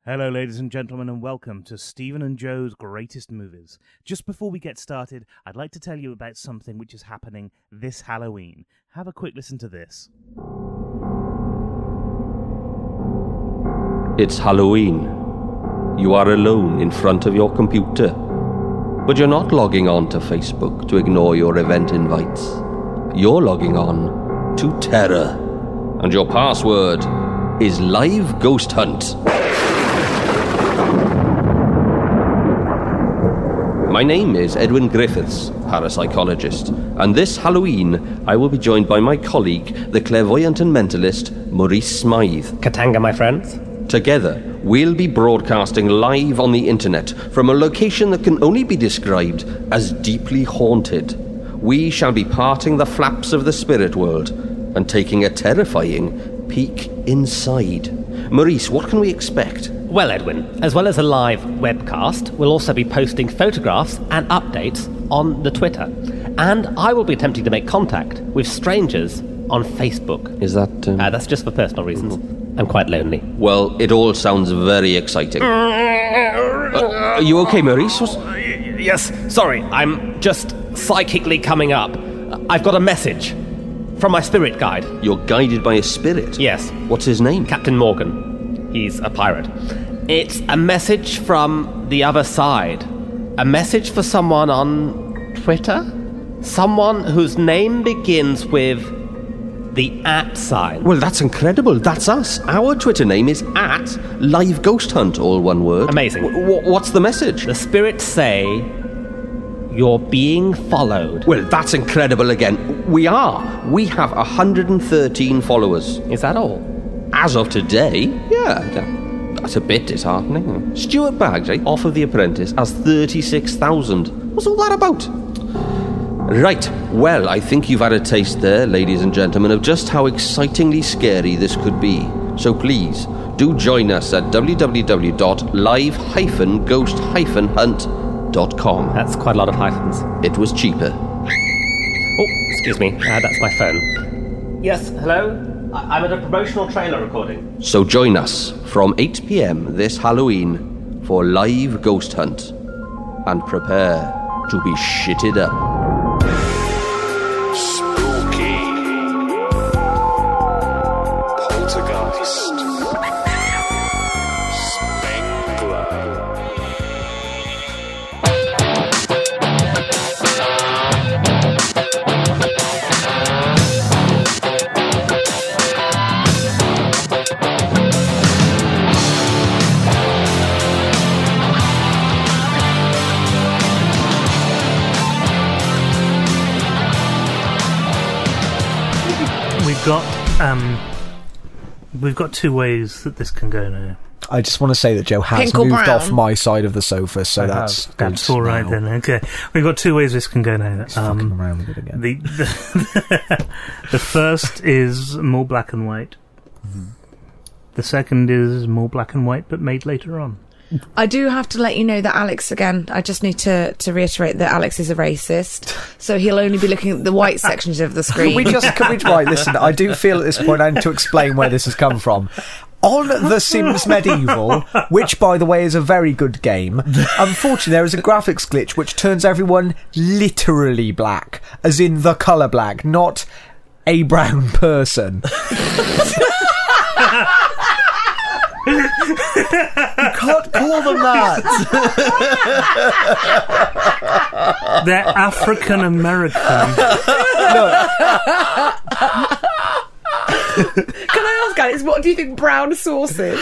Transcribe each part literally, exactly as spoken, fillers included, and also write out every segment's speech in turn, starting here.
Hello, ladies and gentlemen, and welcome to Stephen and Joe's Greatest Movies. Just before we get started, I'd like to tell you about something which is happening this Halloween. Have a quick listen to this. It's Halloween. You are alone in front of your computer. But you're not logging on to Facebook to ignore your event invites. You're logging on to terror. And your password is Live Ghost Hunt. My name is Edwin Griffiths, parapsychologist, and this Halloween I will be joined by my colleague, the clairvoyant and mentalist, Maurice Smythe. Katanga, my friends. Together, we'll be broadcasting live on the internet from a location that can only be described as deeply haunted. We shall be parting the flaps of the spirit world and taking a terrifying peek inside. Maurice, what can we expect? Well, Edwin, as well as a live webcast, we'll also be posting photographs and updates on the Twitter. And I will be attempting to make contact with strangers on Facebook. Is that... Um... Uh, that's just for personal reasons. I'm quite lonely. Well, it all sounds very exciting. uh, are you okay, Maurice? What's... Yes, sorry, I'm just psychically coming up. I've got a message from my spirit guide. You're guided by a spirit? Yes. What's his name? Captain Morgan. He's a pirate. It's a message from the other side. A message for someone on Twitter? Someone whose name begins with the at sign. Well, that's incredible. That's us. Our Twitter name is at Live Ghost Hunt, all one word. Amazing. W- what's the message? The spirits say you're being followed. Well, that's incredible again. We are. We have one hundred thirteen followers. Is that all? As of today, yeah, that's a bit disheartening. Stuart Bagge, off of The Apprentice, has thirty-six thousand. What's all that about? Right, well, I think you've had a taste there, ladies and gentlemen, of just how excitingly scary this could be. So please, do join us at w w w dot live dash ghost dash hunt dot com. That's quite a lot of hyphens. It was cheaper. Oh, excuse me, uh, that's my phone. Yes, hello? I'm at a promotional trailer recording. So join us from eight p.m. this Halloween for Live Ghost Hunt. And prepare to be shitted up. Spooky. Poltergeist. Spengler. We've got, um, we've got two ways that this can go now. I just want to say that Joe has Pink or moved brown? off my side of the sofa, so I that's have. good. That's all right now. then. Okay, we've got two ways this can go now. He's fucking around with it again. The the, the first is more black and white. Mm-hmm. The second is more black and white, but made later on. I do have to let you know that Alex, again, I just need to, to reiterate that Alex is a racist, so he'll only be looking at the white sections of the screen. Can we just, can we, right, listen, I do feel at this point I need to explain where this has come from. On The Sims Medieval, which, by the way, is a very good game, unfortunately there is a graphics glitch which turns everyone literally black, as in the colour black, not a brown person. You can't call them that. They're African American. Can I ask, Alex, what do you think brown sauce is?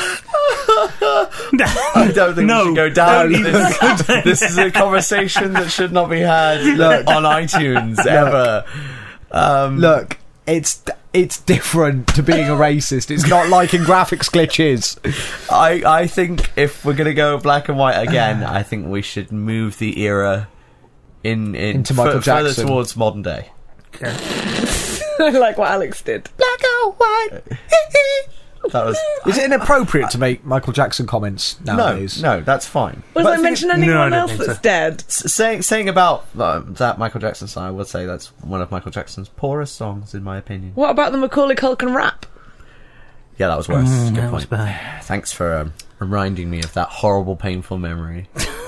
I don't think No, we should go down don't this. This is a conversation that should not be had Look. on iTunes ever. Um, Look, it's it's different to being a racist. It's not liking graphics glitches. I I think if we're gonna go black and white again, I think we should move the era in, in Into Michael f- further Jackson. towards modern day. Okay. I like what Alex did. Black or white. That was. Is it inappropriate to make Michael Jackson comments No, nowadays? no, that's fine. Was But I think- mention No, I anyone don't else think that's so. dead? s- saying saying about uh, that Michael Jackson song, I would say that's one of Michael Jackson's poorest songs, in my opinion. What about the Macaulay Culkin rap? Yeah, that was worse. Mm, Good that point. was bad. Thanks for um, reminding me of that horrible, painful memory.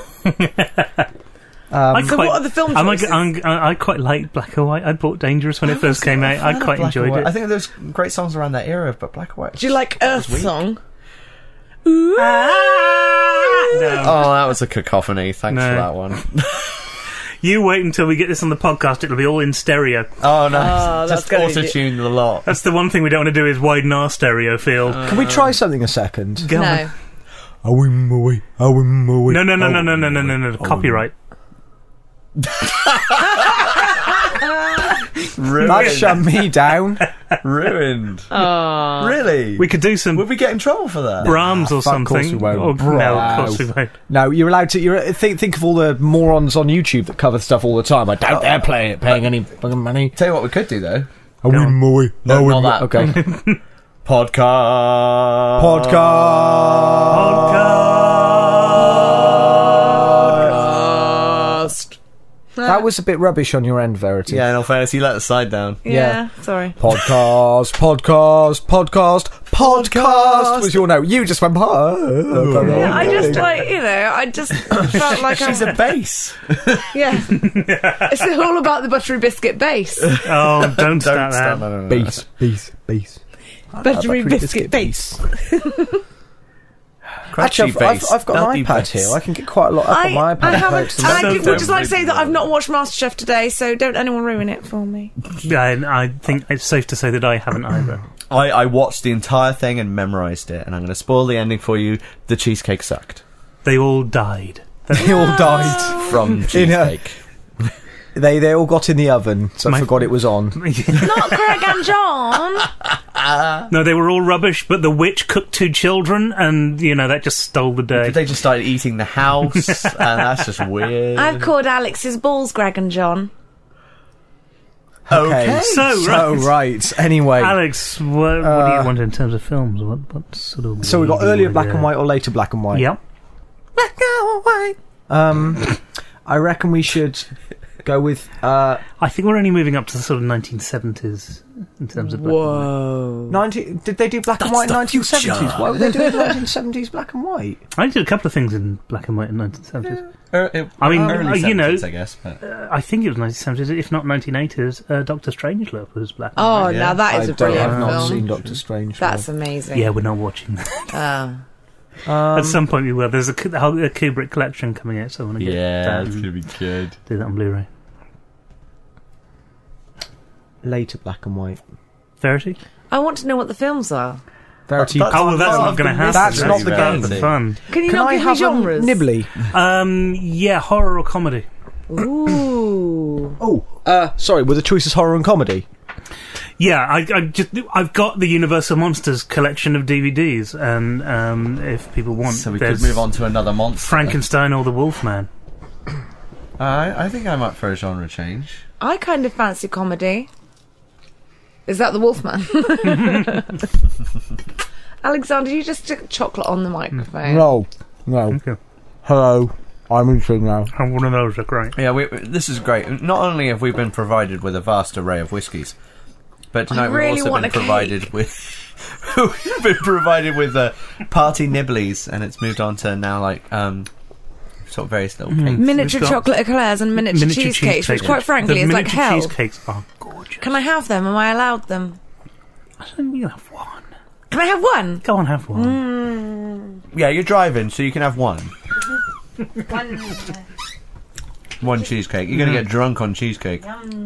I So what are the film I'm, choices? I'm, I I quite liked Black and White. I bought Dangerous when it first came out. I quite enjoyed it. I think there's great songs around that era, but Black and White. Do you like Earth Song? No. Oh, that was a cacophony. Thanks No. for that one. You wait until we get this on the podcast. It'll be all in stereo. Oh, no. Oh, that's Just gonna be- auto-tune the lot. That's the one thing we don't want to do is widen our stereo field. Can we try something a second? Go on. No. Oh, in my way. Oh, in my way. No, no, no, Oh, no, no, no, no, no, no. Copyright. Ruined. That shut me down. Ruined. Oh. Really? We could do some Would we get in trouble for that? Brahms or fuck, of course something. we won't. Or, no, of Wow. course we won't. No, you're allowed to. You're think think of all the morons on YouTube that cover stuff all the time. I doubt they're playing it, paying any fucking money. Tell you what we could do, though. Oh, Go on. in my way. No, Oh, not in my- that. Okay. Podcast. Podcast. That was a bit rubbish on your end, Verity. Yeah, in all fairness, you let the side down. Yeah, Yeah. sorry. Podcast, podcast, podcast, podcast was your note. You just went. Yeah, I just like you know, I just felt like She's I'm, a bass. yeah. It's all about the buttery biscuit base. Oh, don't, Don't start that. start that. Beast, beast, beast. Buttery biscuit base. Actually, I've, I've, I've got an iPad here. I can get quite a lot up I, on my iPad. I haven't. Thanks to And that. I So would just like to don't say that I've not watched MasterChef today, so don't anyone ruin it for me. Yeah, I, I think it's safe to say that I haven't either. I, I watched the entire thing and memorised it, and I'm going to spoil the ending for you. The cheesecake sucked. They all died. They all died. From cheesecake. They they all got in the oven, so My- I forgot it was on. Not Greg and John. No, they were all rubbish, but the witch cooked two children, and, you know, that just stole the day. They just started eating the house, and that's just weird. I've called Alex's balls Greg and John. Okay, So, so right. right. Anyway, Alex, what, what do Uh, you want in terms of films? What, what sort of... so we got way do you earlier wanna black go? and white or later black and white. Yep. Black and white. Um, I reckon we should go with. Uh, I think we're only moving up to the sort of nineteen seventies in terms of black and white. Whoa. ninety Did they do black and white in nineteen seventies? Why were they doing nineteen seventies black and white? I did a couple of things in black and white in nineteen seventies. Er, it- I mean, early uh, you know- seventies, I guess. But. Uh, I think it was nineteen seventies, if not nineteen eighties. Uh, Doctor Strangelove was black and Oh, white. Yeah. now that is I a don't, brilliant I've not film. seen Doctor Strange. That's amazing. Yeah, we're not watching that. Oh. um, At some point we will. There's a, Ku- a whole- a Kubrick collection coming out, so I want to get Yeah, that it's and going to be good. do that on Blu-ray. later black and white. Verity? I want to know what the films are. Verity. That's- Oh, well, that's Oh, not going to happen. That's not the Verity. game. The fun. Can you Can not I give me have a genres? nibbly? Um, yeah, horror or comedy. Ooh. Oh, uh, sorry. Were the choices horror and comedy? Yeah, I, I just I've got the Universal Monsters collection of D V Ds, and um, if people want, So we could there's move on to another monster. Frankenstein or the Wolfman. I, I think I'm up for a genre change. I kind of fancy comedy. Is that the Wolfman? Alexander, you just stick chocolate on the microphone. No, no. Okay. Hello, I'm in now. And one of those are great. Yeah, we, this is great. Not only have we been provided with a vast array of whiskies, but tonight really we've also want been a cake. provided with we've been provided with uh, party nibblies, and it's moved on to now like um, sort of various little cakes. Miniature We've got chocolate eclairs and miniature, cheesecakes, which quite frankly the is like miniature hell. cheesecakes are gorgeous. Can I have them? Am I allowed them? I think you can have one. Can I have one? Go on, have one. Yeah, you're driving, so you can have one. One. One cheesecake. You're gonna get drunk on cheesecake.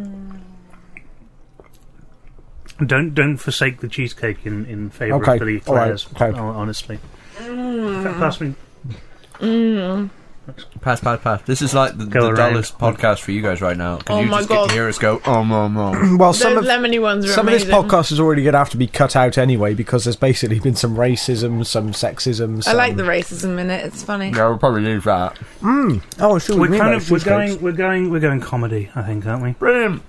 Don't don't forsake the cheesecake in, in favour Okay, of the all right, eclairs. okay. hon- Honestly. In fact, pass me. Pass, pass, pass. This is like the, Go the around. dullest podcast for you guys right now because Oh you my just God. get to hear us go, oh, no, no. Well, some of lemony ones are some of this amazing. podcast is already going to have to be cut out anyway because there's basically been some racism, some sexism. I Some... like the racism in it. It's funny. Yeah, we'll probably leave that. Oh, I see what We're you mean kind about of we're cheesecakes. going we're going we're going comedy, I think, aren't we? Brilliant.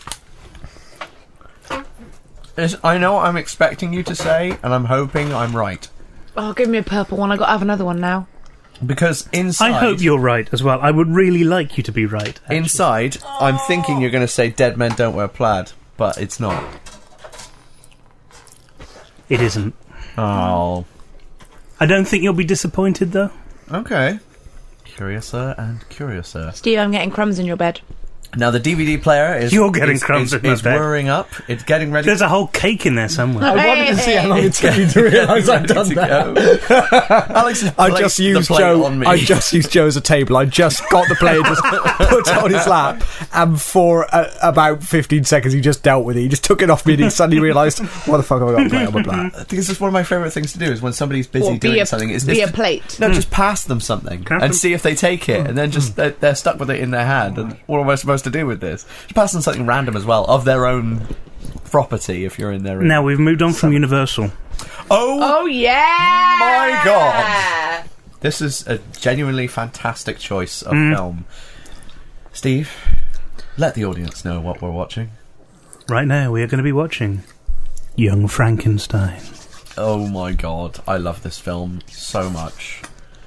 It's- I know what I'm expecting you to say, and I'm hoping I'm right. Oh, give me a purple one. I got to have another one now. Because inside... I hope you're right as well. I would really like you to be right. actually. Inside, I'm thinking you're going to say dead men don't wear plaid, but it's not. It isn't. Oh. I don't think you'll be disappointed, though. Okay. Curiouser and curiouser. Steve, I'm getting crumbs in your bed. Now the D V D player is You're getting is, crumbs is, in my is bed. whirring up. It's getting ready. There's a whole cake in there somewhere. I wanted to see how long it took you to realise I'd done to that. Alex has I placed just the used plate Joe. on me. I just used Joe as a table. I just got the plate, just put it on his lap, and for uh, about fifteen seconds, he just dealt with it. He just took it off me, and he suddenly realised, "What the fuck have I got to play on my plate?" I think this is one of my favourite things to do. Is when somebody's busy Or be doing a, something, is be just a plate. no, just pass them something Can I and have see if they take it, and then just they're, they're stuck with it in their hand. And what am I supposed to do with this? Just pass them something random as well of their own property. If you're in their Now, we've moved on from Universal. oh, Oh, yeah! my God. This is a genuinely fantastic choice of Mm. film. Steve, let the audience know what we're watching. Right now, we are going to be watching Young Frankenstein. Oh my God, I love this film so much.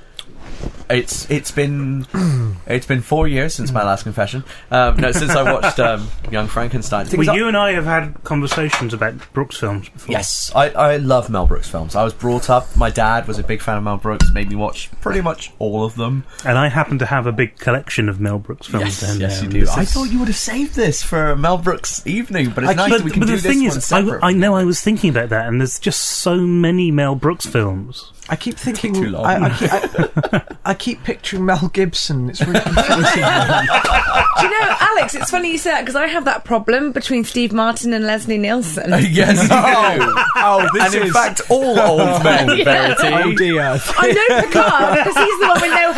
It's it's been it's been four years since my last confession. Um, no, since I watched um, Young Frankenstein. Things Well, I- you and I have had conversations about Brooks films before. Yes, I, I love Mel Brooks films. I was brought up, my dad was a big fan of Mel Brooks, made me watch pretty much all of them. And I happen to have a big collection of Mel Brooks films. Yes, down yes there, you and do. this I is- thought you would have saved this for a Mel Brooks evening, but it's I- nice but, that we can but do the this thing one is, I, separate. I know I was thinking about that, and there's just so many Mel Brooks films. I keep thinking. Too long. I, I, keep, I, I keep picturing Mel Gibson. It's really confusing. Do you know, Alex, it's funny you say that because I have that problem between Steve Martin and Leslie Nielsen. Yes, you do. Oh, this And in is. fact, all old men, Yeah. Verity. Oh dear. I know Picard because he's the one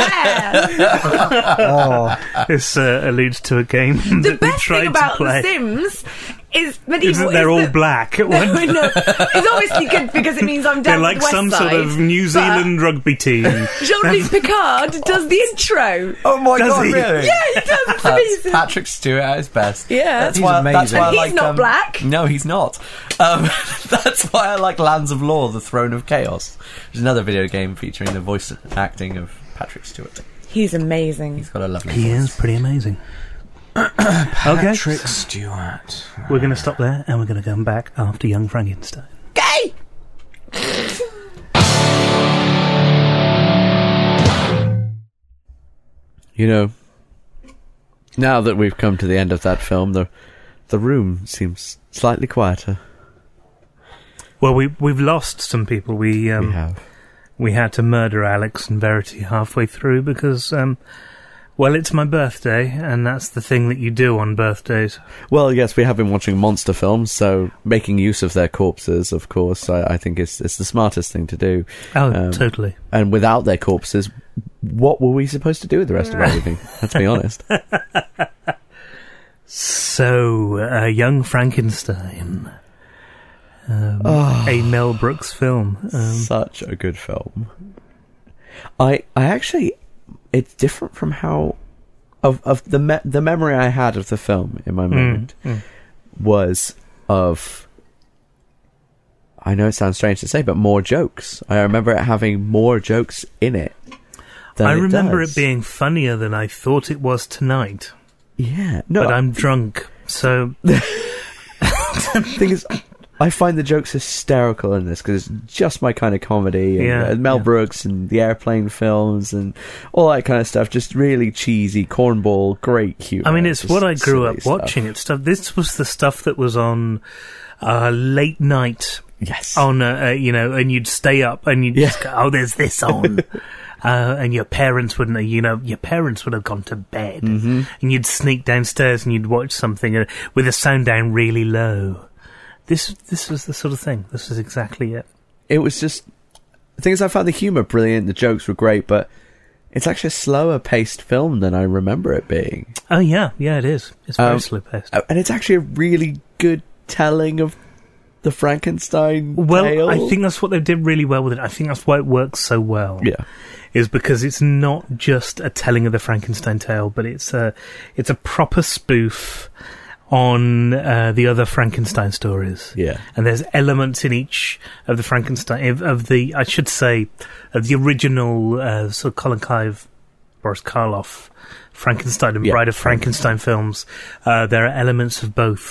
with no hair. Oh. This uh, alludes to a game The that we best tried thing to about play. The Sims is medieval. Is that they're is all that- black at No, one time. no. It's obviously good because it means I'm They're down like with West some Side, sort of New but Zealand rugby team. Jean-Luc Picard does the intro. Oh my Does God, he? really? Yeah, he does. It's That's amazing. Patrick Stewart at his best. Yeah. that's He's why. That's amazing. why I And like. he's not um, black. No, he's not. Um, that's why I like Lands of Law: The Throne of Chaos, which is another video game featuring the voice acting of Patrick Stewart. He's amazing. He's got a lovely He voice. is pretty amazing. Okay, Patrick Stewart. we're going to stop there, and we're going to come back after Young Frankenstein. Gay! You know, now that we've come to the end of that film, the the room seems slightly quieter. Well, we we've lost some people. We um, we have. we had to murder Alex and Verity halfway through because, um, well, it's my birthday, and that's the thing that you do on birthdays. Well, yes, we have been watching monster films, so making use of their corpses, of course, I, I think is it's the smartest thing to do. Oh, Um, totally. And without their corpses, what were we supposed to do with the rest of our evening? Let's be honest. So, uh, Young Frankenstein, um, a Mel Brooks film. Um, Such a good film. I I actually, it's different from how of of the me- the memory I had of the film in my mind mm. was of. I know it sounds strange to say, but more jokes. I remember it having more jokes in it. Than I it remember does. it being funnier than I thought it was tonight, Yeah, no. but I'm drunk, so The thing is, I find the jokes hysterical in this because it's just my kind of comedy. And, Yeah, uh, Mel yeah. Brooks and the airplane films and all that kind of stuff. Just really cheesy, cornball, great humor. I mean, it's just what I grew silly up stuff. watching. It's stuff. This was the stuff that was on uh, late night. Yes. On, uh, uh, you know, and you'd stay up and you'd Yeah. just go, oh, there's this on. Uh, and your parents wouldn't, you know, your parents would have gone to bed, Mm-hmm. and you'd sneak downstairs and you'd watch something uh, with the sound down really low. This, this was the sort of thing. This was exactly it. It was just. The thing is, I found the humor brilliant. The jokes were great, but it's actually a slower paced film than I remember it being. Oh yeah, yeah, it is. It's very Um, slow paced. Uh, And it's actually a really good telling of the Frankenstein Well, tale. I think that's what they did really well with it. I think that's why it works so well. Yeah. Is because it's not just a telling of the Frankenstein tale, but it's a it's a proper spoof on uh, the other Frankenstein stories. Yeah. And there's elements in each of the Frankenstein of, of the I should say of the original uh, sort of Colin Clive, Boris Karloff, Frankenstein and Yeah, Bride of Frankenstein films. Uh, there are elements of both.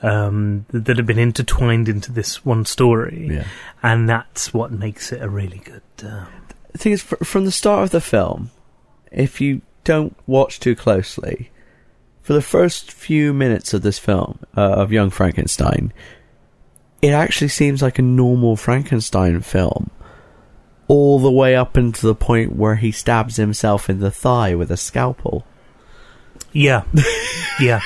um, th- that have been intertwined into this one story, Yeah. and that's what makes it a really good. Uh, The thing is, fr- from the start of the film, if you don't watch too closely, for the first few minutes of this film, uh, of Young Frankenstein, it actually seems like a normal Frankenstein film, all the way up into the point where he stabs himself in the thigh with a scalpel. yeah, yeah.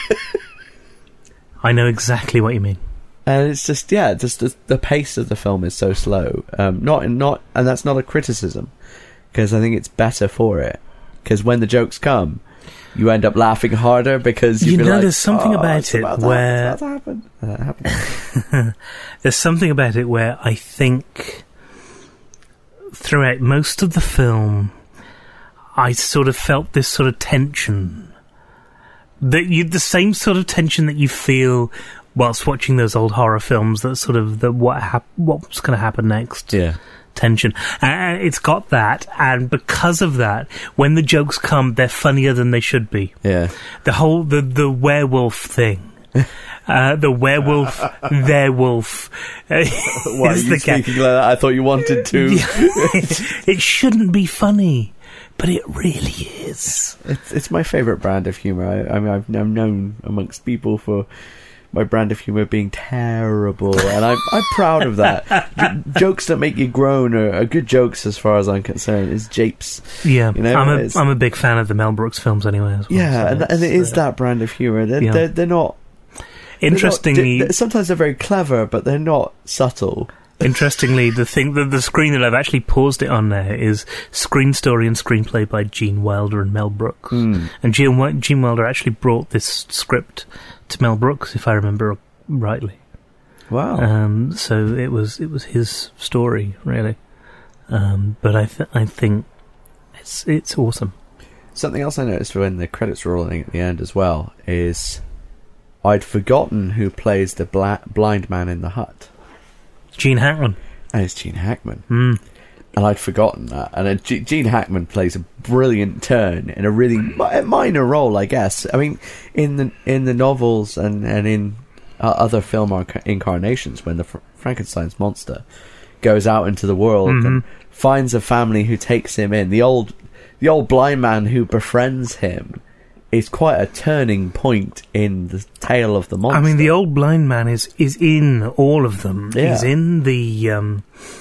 I know exactly what you mean. And it's just, yeah, just the, the pace of the film is so slow. Um, not, not, and that's not a criticism, because I think it's better for it. Because when the jokes come, you end up laughing harder because you You know, like, there's something oh, about it's it about to where- happen, it's about to happen. And that happens. There's something about it where I think throughout most of the film, I sort of felt this sort of tension. That you, the same sort of tension that you feel whilst watching those old horror films. That sort of the what hap- what's going to happen next. Yeah. Tension. Uh, it's got that, and because of that, when the jokes come, they're funnier than they should be. Yeah. The whole the the werewolf thing. Uh, the werewolf, their wolf. Uh, Why are is you the ca- speaking like that? I thought you wanted to. It shouldn't be funny, but it really is. It's, it's my favourite brand of humour. I, I mean, I've, I'm known amongst people for my brand of humour being terrible, and I'm I'm proud of that. J- jokes that make you groan are, are good jokes, as far as I'm concerned. Is japes. Yeah, You know, I'm a it's- I'm a big fan of the Mel Brooks films anyway. As well, Yeah, so and, and it it's, is uh, that brand of humour. They're, yeah. they're, they're not. they're not- Interestingly, they're- sometimes they're very clever, but they're not subtle. Interestingly, the thing that the screen that I've actually paused it on there is screen story and screenplay by Gene Wilder and Mel Brooks. Mm. And Gene, Wi- Gene Wilder actually brought this script to Mel Brooks, if I remember rightly. Wow. Um, so it was it was his story, really. Um, but I th- I think it's it's awesome. Something else I noticed when the credits were rolling at the end as well is I'd forgotten who plays the bla- blind man in the hut. Gene Hackman. And it's Gene Hackman. Mm. And I'd forgotten that. And uh, G- Gene Hackman plays a brilliant turn in a really mi- minor role, I guess. I mean, in the in the novels and, and in uh, other film arc- incarnations, when the Fr- Frankenstein's monster goes out into the world Mhm. and finds a family who takes him in, the old the old blind man who befriends him is quite a turning point in the tale of the monster. I mean, the old blind man is is in all of them. Yeah. He's in the um,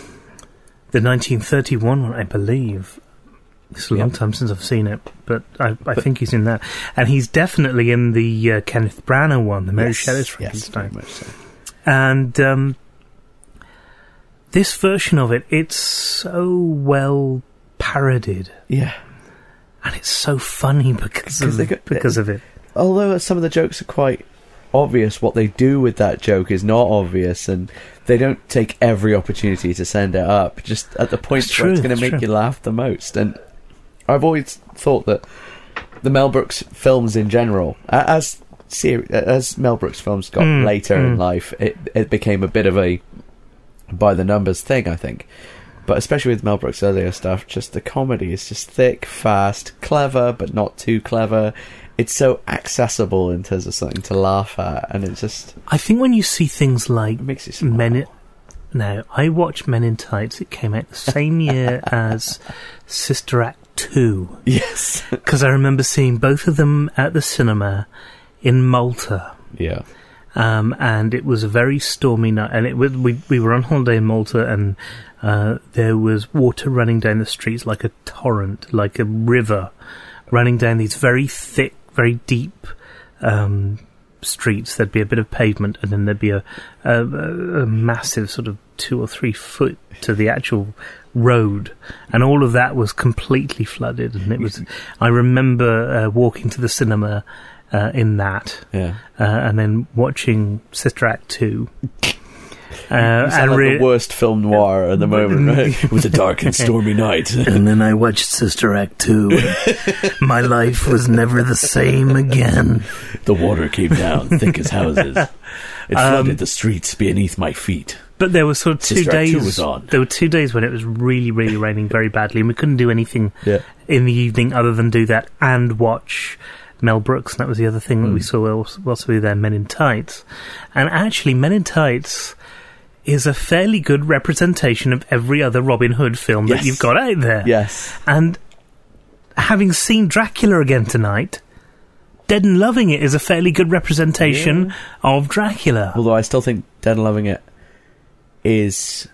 the nineteen thirty-one one, I believe. It's a long Yep. time since I've seen it, but I, I think he's in that, and he's definitely in the uh, Kenneth Branagh one, the Mary Yes, Shelley's yes, Frankenstein. very much so. And um, this version of it, it's so well parodied, Yeah. and it's so funny because of, they got- because of it. Although some of the jokes are quite obvious, what they do with that joke is not obvious, and they don't take every opportunity to send it up just at the point That's where it's true, going to that's make true. you laugh the most. And I've always thought that the Mel Brooks films in general, a- as ser- as Mel Brooks films got Mm, later in mm. life, it it became a bit of a by the numbers thing, I think. But especially with Mel Brooks' earlier stuff, just the comedy is just thick, fast, clever, but not too clever. It's so accessible in terms of something to laugh at, and it just I think when you see things like it makes you smile. Men in, now, I watched Men in Tights. It came out the same year as Sister Act two. Yes. Because I remember seeing both of them at the cinema in Malta. Yeah. Um, and it was a very stormy night. And it was, we, we were on holiday in Malta, and uh, there was water running down the streets like a torrent, like a river, running down these very thick, very deep um, streets. There'd be a bit of pavement, and then there'd be a, a, a massive sort of two or three foot to the actual road, and all of that was completely flooded. And it was, I remember uh, walking to the cinema uh, in that, Yeah. uh, and then watching Sister Act two. Uh, You sound like re- the worst film noir at the moment, right? It was a dark and stormy night. and then I watched Sister Act two. My life was never the same again. The water came down thick as houses. It flooded Um, the streets beneath my feet. But there were sort of two Sister Act two days. was on. There were two days when it was really, really raining very badly, and we couldn't do anything Yeah. in the evening other than do that and watch Mel Brooks, and that was the other thing that we saw whilst whilst we were there, Men in Tights. And actually, Men in Tights is a fairly good representation of every other Robin Hood film Yes. that you've got out there. Yes. And having seen Dracula again tonight, Dead and Loving It is a fairly good representation of Dracula. Although I still think Dead and Loving It is...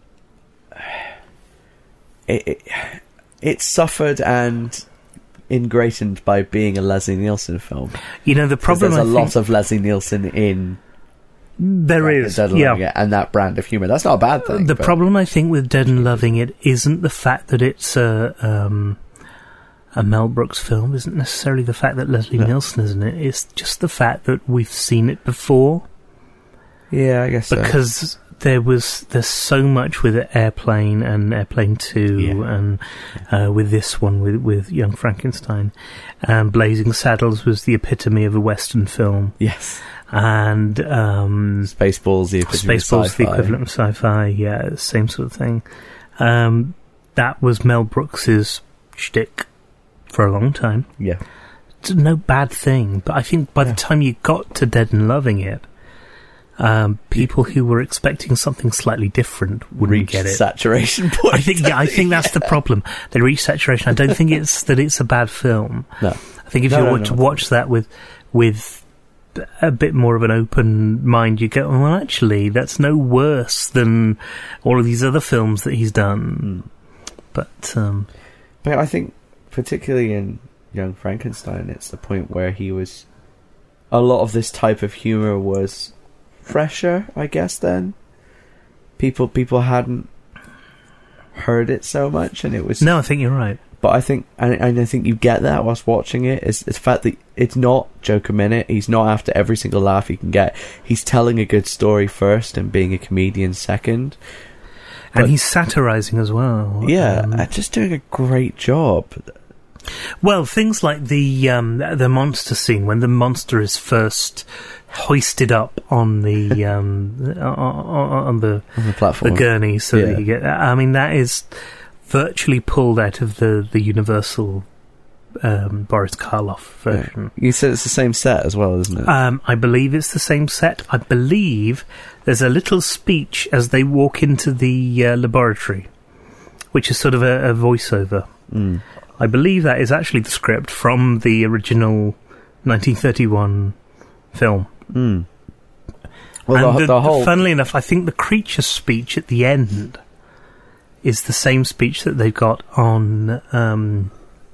It, it, it suffered and ingrained by being a Leslie Nielsen film. You know, the 'Cause problem there's I a think lot of Leslie Nielsen in there Dracula, is, Dead and yeah. Loving It, and that brand of humour. That's not a bad thing. The but- problem I think with Dead and Loving It isn't the fact that it's a um, a Mel Brooks film, isn't necessarily the fact that Leslie No. Nielsen is in it. It's just the fact that we've seen it before. Yeah, I guess so. Because there was there's so much with Airplane and Airplane Two, Yeah. and uh, with this one with with Young Frankenstein, um, Blazing Saddles was the epitome of a Western film, Yes. and um, Spaceballs, the epitome of Spaceballs, the sci-fi. equivalent of sci-fi, yeah, same sort of thing. Um, that was Mel Brooks's shtick for a long time. Yeah. It's no bad thing, but I think by the time you got to Dead and Loving It, um, people who were expecting something slightly different wouldn't Reached get it. saturation point. I think, yeah, I think that's the problem. They reach saturation. I don't think it's that it's a bad film. No. I think if No, you no, were no. to watch that with with a bit more of an open mind, you go, well, actually, that's no worse than all of these other films that he's done. But um, But I think, particularly in Young Frankenstein, it's the point where he was... A lot of this type of humour was fresher, I guess, then. People people hadn't heard it so much, and it was... no, I think you're right. But I think, and, and I think you get that whilst watching it, is the fact that it's not joke a minute. He's not after every single laugh he can get. He's telling a good story first and being a comedian second. And But- he's satirising as well. Yeah, Um, and just doing a great job. well, things like the um, the monster scene, when the monster is first hoisted up on the um, on, on the On the the platform. gurney, so Yeah. that you get. I mean, that is virtually pulled out of the the Universal um, Boris Karloff version. You said it's the same set as well, isn't it? Um, I believe it's the same set. I believe there's a little speech as they walk into the uh, laboratory, which is sort of a, a voiceover. Mm. I believe that is actually the script from the original nineteen thirty-one film. Mm. Well, and the, the, the whole... funnily enough, I think the creature speech at the end is the same speech that they've got on, um,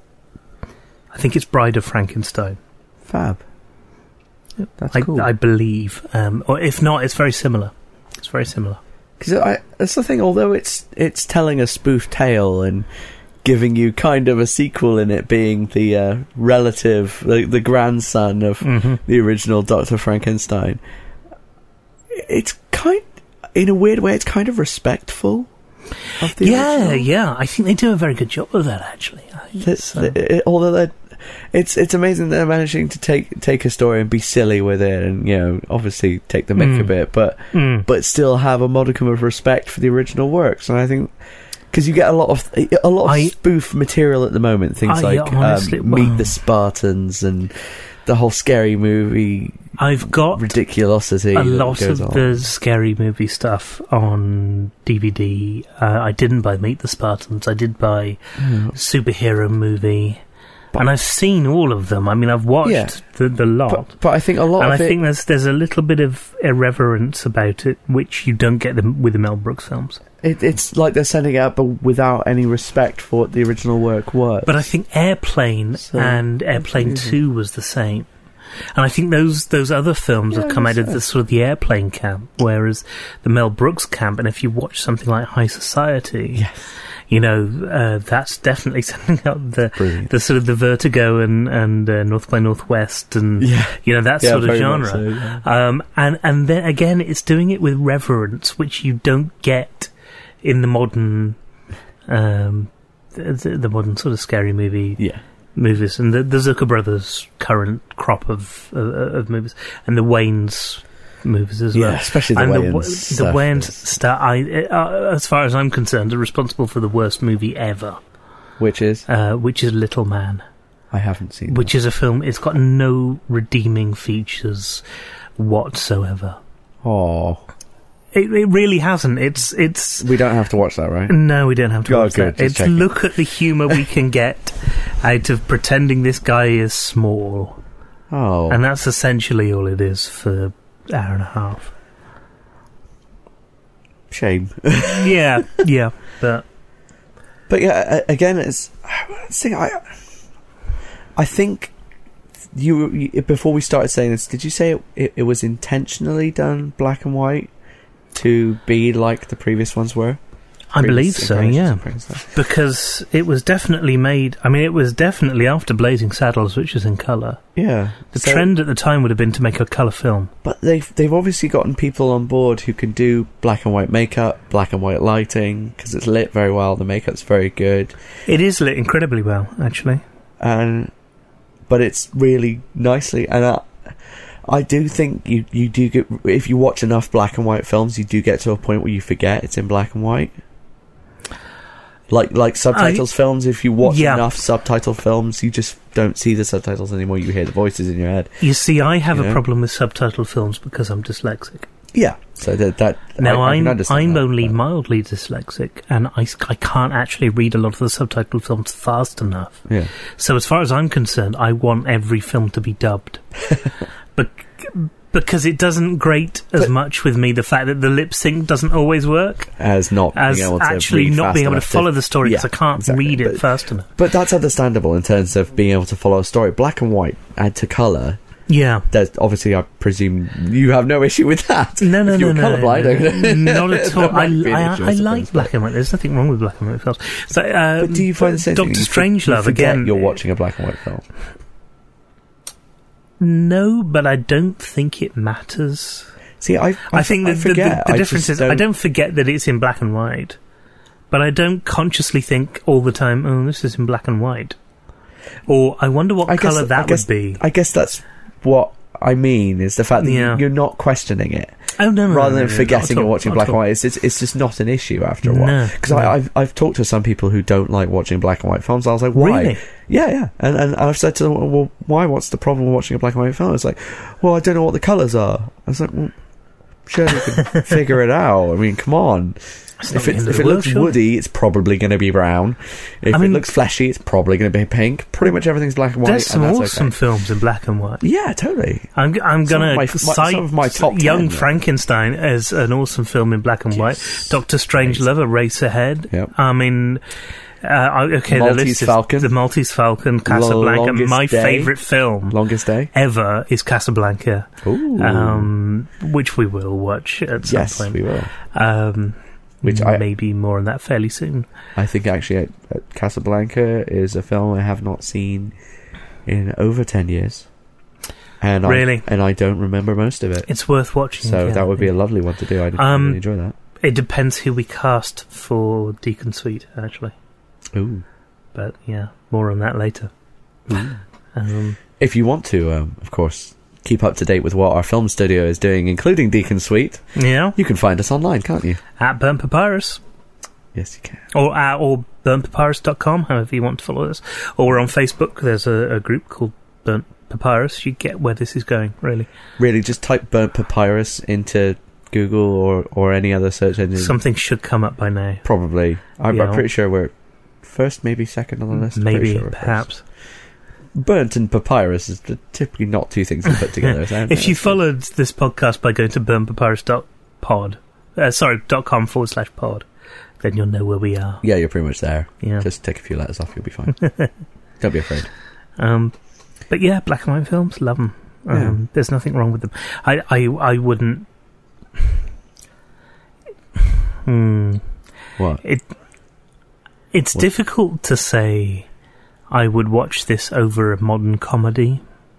I think it's Bride of Frankenstein. Fab. That's I, cool. I believe. Um, or if not, it's very similar. It's very similar. Because I, that's the thing, although it's it's telling a spoof tale and giving you kind of a sequel in it, being the uh, relative, the, the grandson of Mm-hmm. the original Doctor Frankenstein, it's kind, in a weird way, it's kind of respectful of the Yeah, original. yeah. I think they do a very good job of that, actually. I think That- it's, uh, that- it- although they're, it's it's amazing they're managing to take take a story and be silly with it, and you know, obviously take the mick a Mm. bit, but mm. but still have a modicum of respect for the original works. And I think because you get a lot of a lot of I- spoof material at the moment, things I like honestly- um, well- Meet the Spartans and the whole scary movie I've got ridiculosity. a that lot goes of on. the scary movie stuff on D V D. Uh, I didn't buy Meet the Spartans. I did buy superhero movie. But- and I've seen all of them. I mean, I've watched Yeah. the, the lot. But, but I think a lot and of I it. think there's there's a little bit of irreverence about it, which you don't get them with the Mel Brooks films. It, it's like they're sending it out, but without any respect for what the original work was. But I think Airplane So, and Airplane confusing. Two was the same. And I think those those other films Yeah, have come I out of guess the so. sort of the Airplane camp, whereas the Mel Brooks camp. And if you watch something like High Society, Yes. you know uh, that's definitely sending up the Brilliant. the sort of the Vertigo and and uh, North by Northwest and Yeah. you know that Yeah, sort of very much genre. so, yeah. Um, and and then again, it's doing it with reverence, which you don't get in the modern, um, the, the modern sort of scary movie Yeah. movies, and the, the Zucker brothers' current crop of uh, of movies, and the Wayne's movies as well. Yeah, especially the and Wayans the, the stuff Wayans is- star, I, uh, as far as I'm concerned, are responsible for the worst movie ever, Which is uh, which is Little Man. I haven't seen which is a film. It's got no redeeming features whatsoever. Oh, It, it really hasn't. It's it's. we don't have to watch that, right? No, we don't have to Oh, watch good, that. just It's checking. look at the humour we can get out of pretending this guy is small, Oh, and that's essentially all it is for an hour and a half. shame. Yeah, yeah, but But yeah, a- again, it's. See, I, I think you, you before we started saying this, did you say it, it, it was intentionally done black and white to be like the previous ones were? I believe Previous so. incarnations Yeah, of Frankenstein? because it was definitely made. I mean, it was definitely after Blazing Saddles, which is in colour. Yeah. The So- trend at the time would have been to make a colour film. But they've they've obviously gotten people on board who can do black and white makeup, black and white lighting, because it's lit very well. The makeup's very good, It is lit incredibly well, actually. and but it's really nicely. And I, I do think you you do get, if you watch enough black and white films, you do get to a point where you forget it's in black and white. Like like subtitles films, if you watch Yeah. enough subtitle films, you just don't see the subtitles anymore. You hear the voices in your head. You see, I have You a know? problem with subtitle films because I'm dyslexic. Yeah. So that that Now, I, I can I'm understand I'm that, only but- mildly dyslexic, and I, s- I can't actually read a lot of the subtitle films fast enough. yeah. So as far as I'm concerned, I want every film to be dubbed. Bec- because it doesn't grate as But- much with me the fact that the lip sync doesn't always work, As not as being able to actually read not fast being able to enough follow the story because Yeah, I can't exactly. read it But- fast enough. But that's understandable in terms of being able to follow a story. Black and white, add to colour. Yeah. There's obviously, I presume you have no issue with that. No, no, if no, you're no, colourblind, no, not at all. That I, might be an I, issue, I I suppose, like but- black and white. There's nothing wrong with black and white films. So, uh, But do you find the same thing? Doctor You for- you Strangelove forget again? You're watching a black and white film. No, but I don't think it matters. See, I, I, I think I that the, the, forget. the I difference just is I don't forget that it's in black and white, but I don't consciously think all the time, oh, this is in black and white. Or I wonder what I guess- colour I that guess- would be. I guess that's what I mean, is the fact that Yeah. you, you're not questioning it. Oh, no, no, Rather no, than no, no, forgetting not at you're all, watching not black at and all. white, it's, it's, it's just not an issue after a while. No, Because no. I've, I've talked to some people who don't like watching black and white films. I was like, why? Really? Yeah, yeah. And, and I've said to them, well, why? What's the problem with watching a black and white film? It's like, well, I don't know what the colours are. I was like, well, surely you can figure it out. I mean, come on. It's not If the it, end of if the it world, looks surely. woody, it's probably going to be brown. If I mean- it looks fleshy, it's probably going to be pink. Pretty much everything's black and white. There's some and that's awesome okay. films in black and white. Yeah, totally. I'm, I'm Some going of my- to my- cite some of my top Young ten, yeah. Frankenstein as an awesome film in black and white. Yes. Doctor Strangelove, A Race Ahead. Yep. I mean, uh, I- okay, the Maltese list is Falcon. the Maltese Falcon, Casablanca. Longest My Day. favourite film Longest day. ever is Casablanca, Ooh. um, which we will watch at some yes, point. we will. Um, Which I- maybe more on that fairly soon. I think actually uh, uh, Casablanca is a film I have not seen in over ten years. And Really? I, and I don't remember most of it. It's worth watching. So again, that I would be a think. lovely one to do. I'd Um, really enjoy that. It depends who we cast for Deacon Sweet, actually. Ooh. But yeah, more on that later. Um, If you want to, um, of course, keep up to date with what our film studio is doing, including Deacon Suite, yeah, you can find us online, can't you? at Burnt Papyrus. Yes, you can. Or at or burnt papyrus dot com, however you want to follow us. Or we're on Facebook. There's a, a group called Burnt Papyrus. You get where this is going, really. Really, just type Burnt Papyrus into Google or, or any other search engine. Something should come up by now. Probably. I'm, Yeah. I'm pretty sure we're first, maybe second on the list. Pretty Maybe, sure we're first. perhaps. Burnt and papyrus is typically not two things you put together. so I don't If know. you followed this podcast by going to burnt papyrus dot pod, uh, sorry, dot com forward slash pod, then you'll know where we are. Yeah, you're pretty much there. Yeah. Just take a few letters off, you'll be fine. Don't be afraid. Um, but yeah, black and white films, love them. Um, Yeah. There's nothing wrong with them. I, I, I wouldn't. Hmm. What? It. It's What? difficult to say. I would watch this over a modern comedy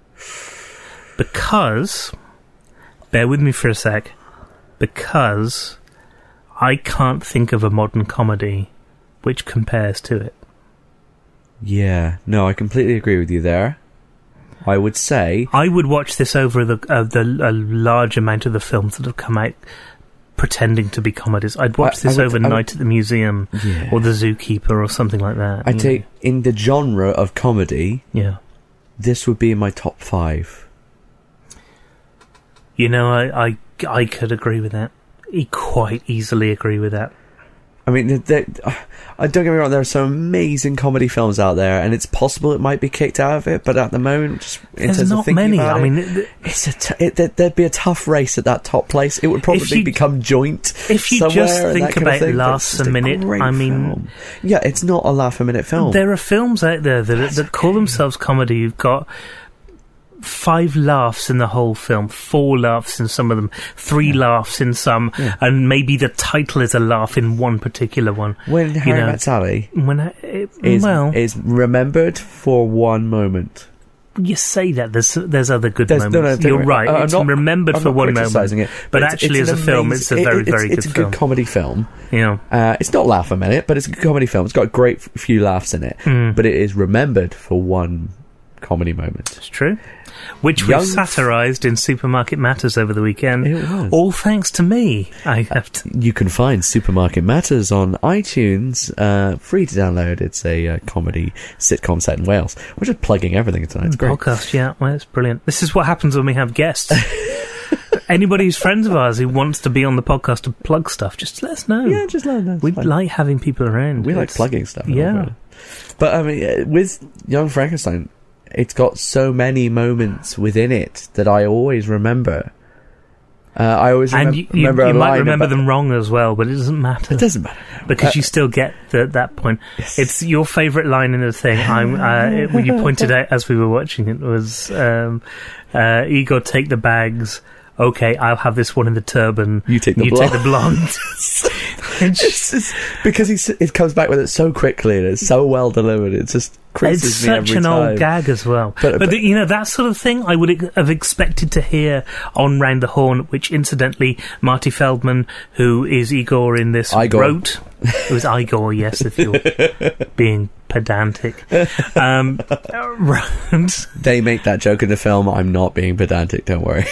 because. Bear with me for a sec. Because I can't think of a modern comedy which compares to it. Yeah. No, I completely agree with you there. I would say... I would watch this over the uh, the a large amount of the films that have come out pretending to be comedies. I'd watch I- I this would- over I would- Night at the Museum Yeah. or The Zookeeper or something like that. I you take, in the genre of comedy, know. Yeah. this would be in my top five. You know, I, I, I could agree with that. I quite easily agree with that. I mean, they, I don't get me wrong, there are some amazing comedy films out there, and it's possible it might be kicked out of it, but at the moment, just in There's terms not of thinking many. about I it, mean, it, it's a t- it, there, there'd be a tough race at that top place. It would probably you- become joint. if you somewhere just and think that kind of about thing, but laughs it's just a minute, great I mean- film. Yeah, it's not a laugh a minute film. there are films out there that, that call themselves comedy. You've got five laughs in the whole film, four laughs in some of them, three Yeah. laughs in some, Yeah. and maybe the title is a laugh in one particular one. When Harry know, Met Sally When I, it, is, well, is remembered for one moment. you say that there's there's other good There's- no, no, moments. don't You're worry. right. I- I'm it's not- remembered I'm for not one criticising moment, it, but it's- actually, it's as a an film, amazing- it's a very, it- it's, very it's good a film. good comedy film. Yeah. Uh, it's not laugh a minute, but it's a good comedy film. It's got a great f- few laughs in it, Mm. but it is remembered for one comedy moment. It's true. Which Young- we satirised in Supermarket Matters over the weekend. It was. All thanks to me. I have to. You can find Supermarket Matters on iTunes, uh, free to download. It's a uh, comedy sitcom set in Wales. We're just plugging everything tonight. It's great. Podcast, yeah, well, it's brilliant. This is what happens when we have guests. Anybody who's friends of ours who wants to be on the podcast to plug stuff, just let us know. Yeah, just let us know. We It's fine. like having people around. We like It's- plugging stuff. Yeah. But I mean, uh, with Young Frankenstein, it's got so many moments within it that I always remember. Uh, I always remem- And you, you, remember. you a might line remember about- them wrong as well, but it doesn't matter. It doesn't matter because Uh, you still get the, that point. Yes. It's your favourite line in the thing. I'm, uh, it, when you pointed out as we were watching it was um, uh, Igor, take the bags. Okay, I'll have this one in the turban. You take the you blonde. take the blonde. It's It's just- because he s- it comes back with it so quickly and it's so well delivered. It just creases It's me such every an time. old gag as well. But- But, but- you know, that sort of thing I would ex- have expected to hear on Round the Horn, which incidentally, Marty Feldman, who is Igor in this, Igor. wrote. It was Igor, yes, if you're being pedantic. Um, wrote- They make that joke in the film. I'm not being pedantic. Don't worry.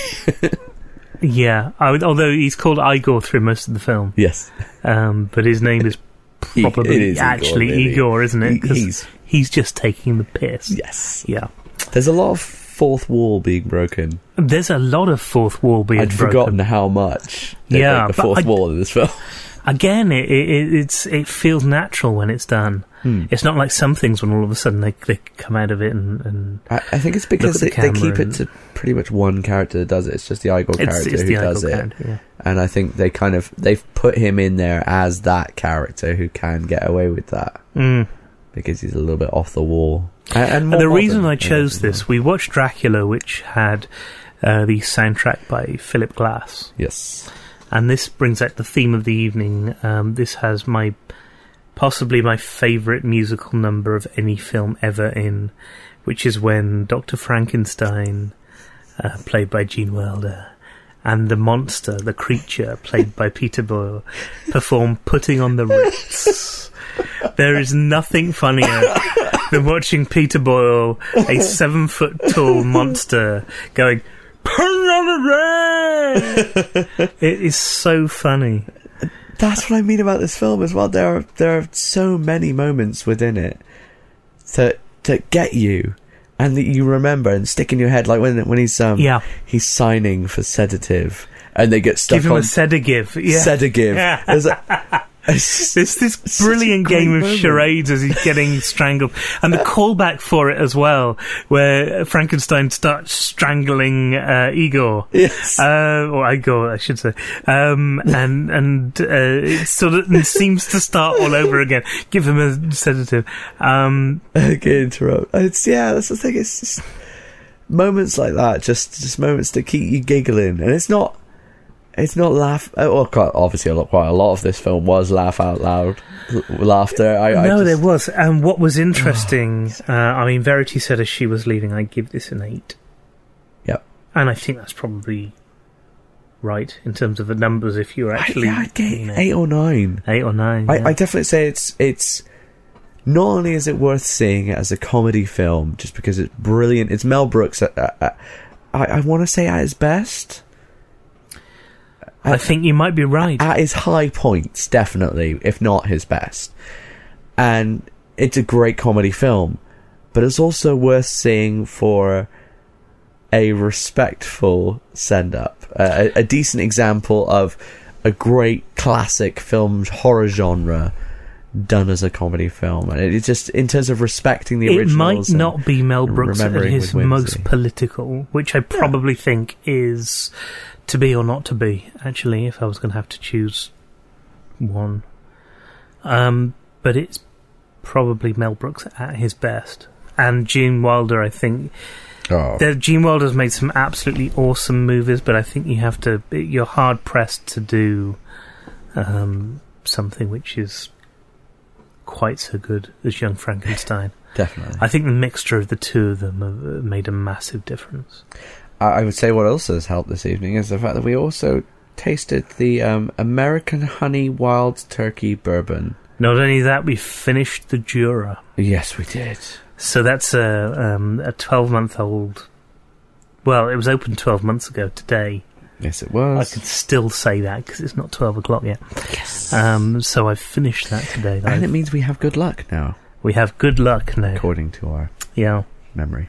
yeah, I would, although he's called Igor through most of the film. Yes, Um, but his name is He- probably it is Igor, actually really. Igor, isn't it? He- 'Cause he's- he's just taking the piss. yes. Yeah. There's a lot of fourth wall being broken. There's a lot of fourth wall being I'd broken. forgotten how much they Yeah, break the but fourth I- wall in this film. Again, it, it it's it feels natural when it's done. Hmm. It's not like some things when all of a sudden they they come out of it and, and I, I think it's because they, Look at they the keep camera it to pretty much one character that does it. It's just the Igor it's, character it's who the does Igor it. character, yeah. And I think they kind of they've put him in there as that character who can get away with that Mm. because he's a little bit off the wall. And, and more And the modern, reason I guess, chose as well. this, we watched Dracula, which had uh, the soundtrack by Philip Glass. Yes. And this brings out the theme of the evening. Um, this has my possibly my favourite musical number of any film ever in, which is when Doctor Frankenstein, uh, played by Gene Wilder, and the monster, the creature, played by Peter Boyle, perform Putting on the Ritz. There is nothing funnier than watching Peter Boyle, a seven foot tall monster, going, Put on the Ritz! It is so funny. That's what I mean about this film as well. There are there are so many moments within it that that get you and that you remember and stick in your head, like when when he's um Yeah. he's signing for sedative and they get stuck Give him on a sedative. Yeah. sedative. Yeah. There's a- it's just- There's this such a brilliant great game of moment. charades as he's getting strangled. And the callback for it as well, where Frankenstein starts strangling uh, Igor. Yes. Uh, or Igor, I should say. Um, and and uh, it sort of it seems to start all over again. Give him a sedative. Um, Okay, interrupt. It's yeah, that's the thing. It's just moments like that, just just moments that keep you giggling, and it's not, it's not laugh. uh, Well, quite obviously, a lot, quite a lot of this film was laugh out loud l- laughter. I, I no, just, there was. And what was interesting, uh, I mean, Verity said as she was leaving, I'd give this an eight. Yep. And I think that's probably right in terms of the numbers. If you're actually I, yeah, I'd get you know, eight or nine. eight or nine, I, yeah. I definitely say it's it's. Not only is it worth seeing it as a comedy film, just because it's brilliant. It's Mel Brooks. At, at, at, I, I want to say at his best. I think you might be right. At his high points, definitely, if not his best. And it's a great comedy film. but it's also worth seeing for a respectful send-up, uh, a, a decent example of a great classic film horror genre done as a comedy film, and it's just in terms of respecting the it originals. It might not be Mel Brooks at remembering his with most whimsy. political, which I probably think is to be or not to be, actually, if I was going to have to choose one. Um, but it's probably Mel Brooks at his best. And Gene Wilder, I think... Oh. The, Gene Wilder's made some absolutely awesome movies, but I think you have to... You're hard-pressed to do um, something which is quite so good as Young Frankenstein. Definitely. I think the mixture of the two of them have made a massive difference. I, I would say what else has helped this evening is the fact that we also tasted the um, American Honey Wild Turkey Bourbon. Not only that, we finished the Jura. Yes, we did. So that's a um, a twelve-month-old... Well, it was open twelve months ago today. Yes, it was. I could still say that because it's not twelve o'clock yet. Yes. Um, so I've finished that today. And I've, it means we have good luck now, we have good luck now. according to our Yeah. memory.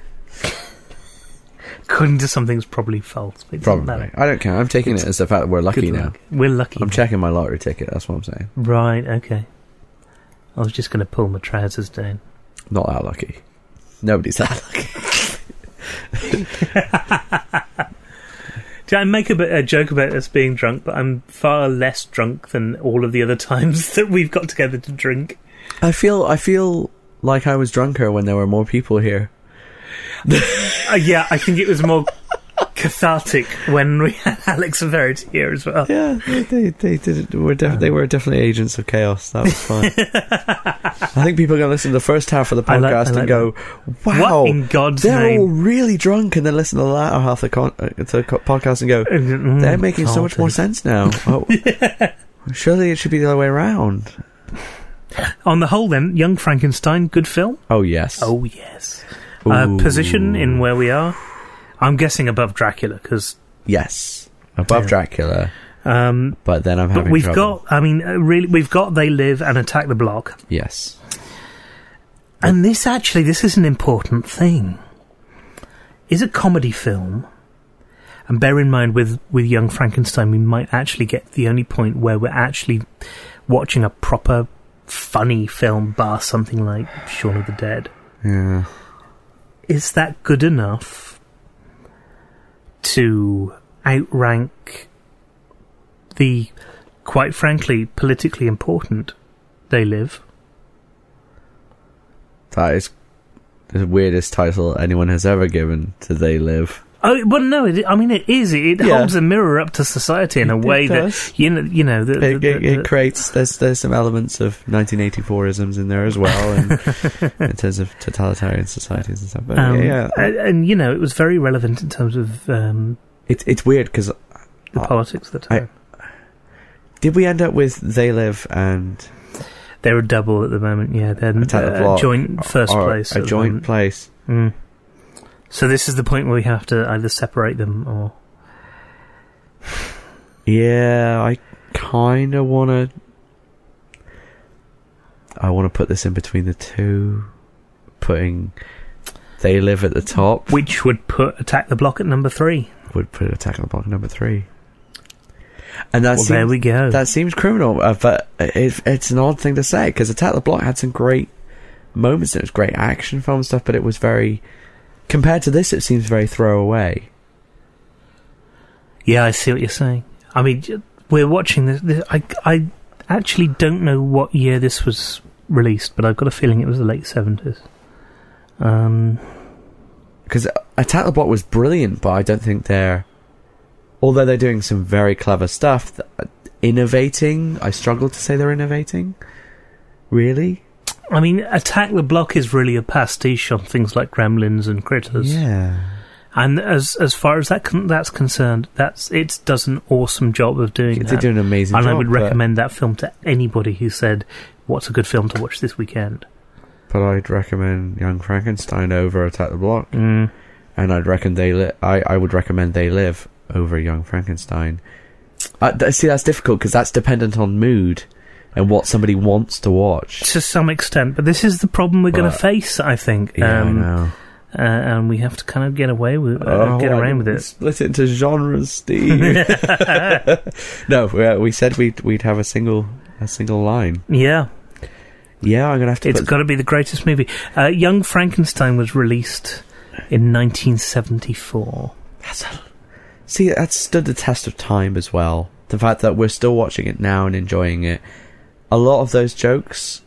According to something's probably false. But it doesn't Probably. matter. I don't care. I'm taking Good- it as the fact that we're lucky Good now. luck. We're lucky. I'm checking my lottery ticket, that's what I'm saying. Right, okay. I was just going to pull my trousers down. Not that lucky. Nobody's that lucky. I make a, bit, a joke about us being drunk, but I'm far less drunk than all of the other times that we've got together to drink. I feel I feel like I was drunker when there were more people here. Uh, yeah, I think it was more cathartic when we had Alex and Verity here as well. Yeah, they they did it. Were def- they were definitely agents of chaos. That was fun. I think people are going to listen to the first half of the I like- podcast I like and go, "Wow, What in God's they're name?" all really drunk," and then listen to the latter half of the, con- uh, to the co- podcast and go, Mm, "They're making so much more Carlton. sense now." Oh, surely it should be the other way around. On the whole, then, Young Frankenstein, good film? Oh yes. Oh, yes. Uh, Ooh. position in where we are? I'm guessing above Dracula, because... Yes, above Yeah. Dracula. Um, But then I'm but having we've trouble. got, I mean, uh, really, we've got They Live and Attack the Block. Yes. And this, actually, this is an important thing. Is a comedy film, and bear in mind with, with Young Frankenstein, we might actually get the only point where we're actually watching a proper funny film, bar something like Shaun of the Dead. Yeah. Is that good enough to outrank the, quite frankly, politically important They Live? That is the weirdest title anyone has ever given to They Live. Oh, well, no, it, I mean, it is. It Yeah. holds a mirror up to society in a It way does. that, you know, you know the, It, the, it, the, it creates there's there's some elements of nineteen eighty-four-isms in there as well, and in terms of totalitarian societies and stuff. But um, yeah, and, and, you know, it was very relevant in terms of um, it's it's weird because the I- politics of the time. did we end up with They Live and They're a double at the moment, yeah. They're Attack the uh, Block, joint first or place. a at the joint moment. place? Mm. So this is the point where we have to either separate them or... Yeah, I kind of want to. I want to put this in between the two, putting They Live at the top. Which would put Attack the Block at number three. Would put Attack on the Block at number three. And that Well, seems, there we go. That seems criminal, uh, but it, it's an odd thing to say because Attack the Block had some great moments. It was great action film stuff, but it was very compared to this. It seems very throwaway. Yeah, I see what you're saying. I mean, j- we're watching this. this I, I actually don't know what year this was released, but I've got a feeling it was the late seventies. Um, Because Attack the Block was brilliant, but I don't think they're. Although they're doing some very clever stuff, th- innovating. I struggle to say they're innovating. Really? I mean, Attack the Block is really a pastiche on things like Gremlins and Critters. Yeah. And as as far as that con- that's concerned, that's it does an awesome job of doing They that. do an amazing and job. I would but- recommend that film to anybody who said, "What's a good film to watch this weekend?" But I'd recommend Young Frankenstein over Attack the Block, Mm. and I'd reckon they li- I I would recommend They Live over Young Frankenstein. Uh, th- see, that's difficult because that's dependent on mood. and what somebody wants to watch. To some extent, but this is the problem we're going to But- face, I think. Yeah, um, I know. Uh, and we have to kind of get away with, uh, Oh, get why around with didn't we it. Split it into genres, Steve. No, we, we said we'd we'd have a single a single line. Yeah, Yeah, I'm gonna have to. it's put, got to be the greatest movie. Uh, Young Frankenstein was released in nineteen seventy-four. That's a, see, that's stood the test of time as well. The fact that we're still watching it now and enjoying it. A lot of those jokes,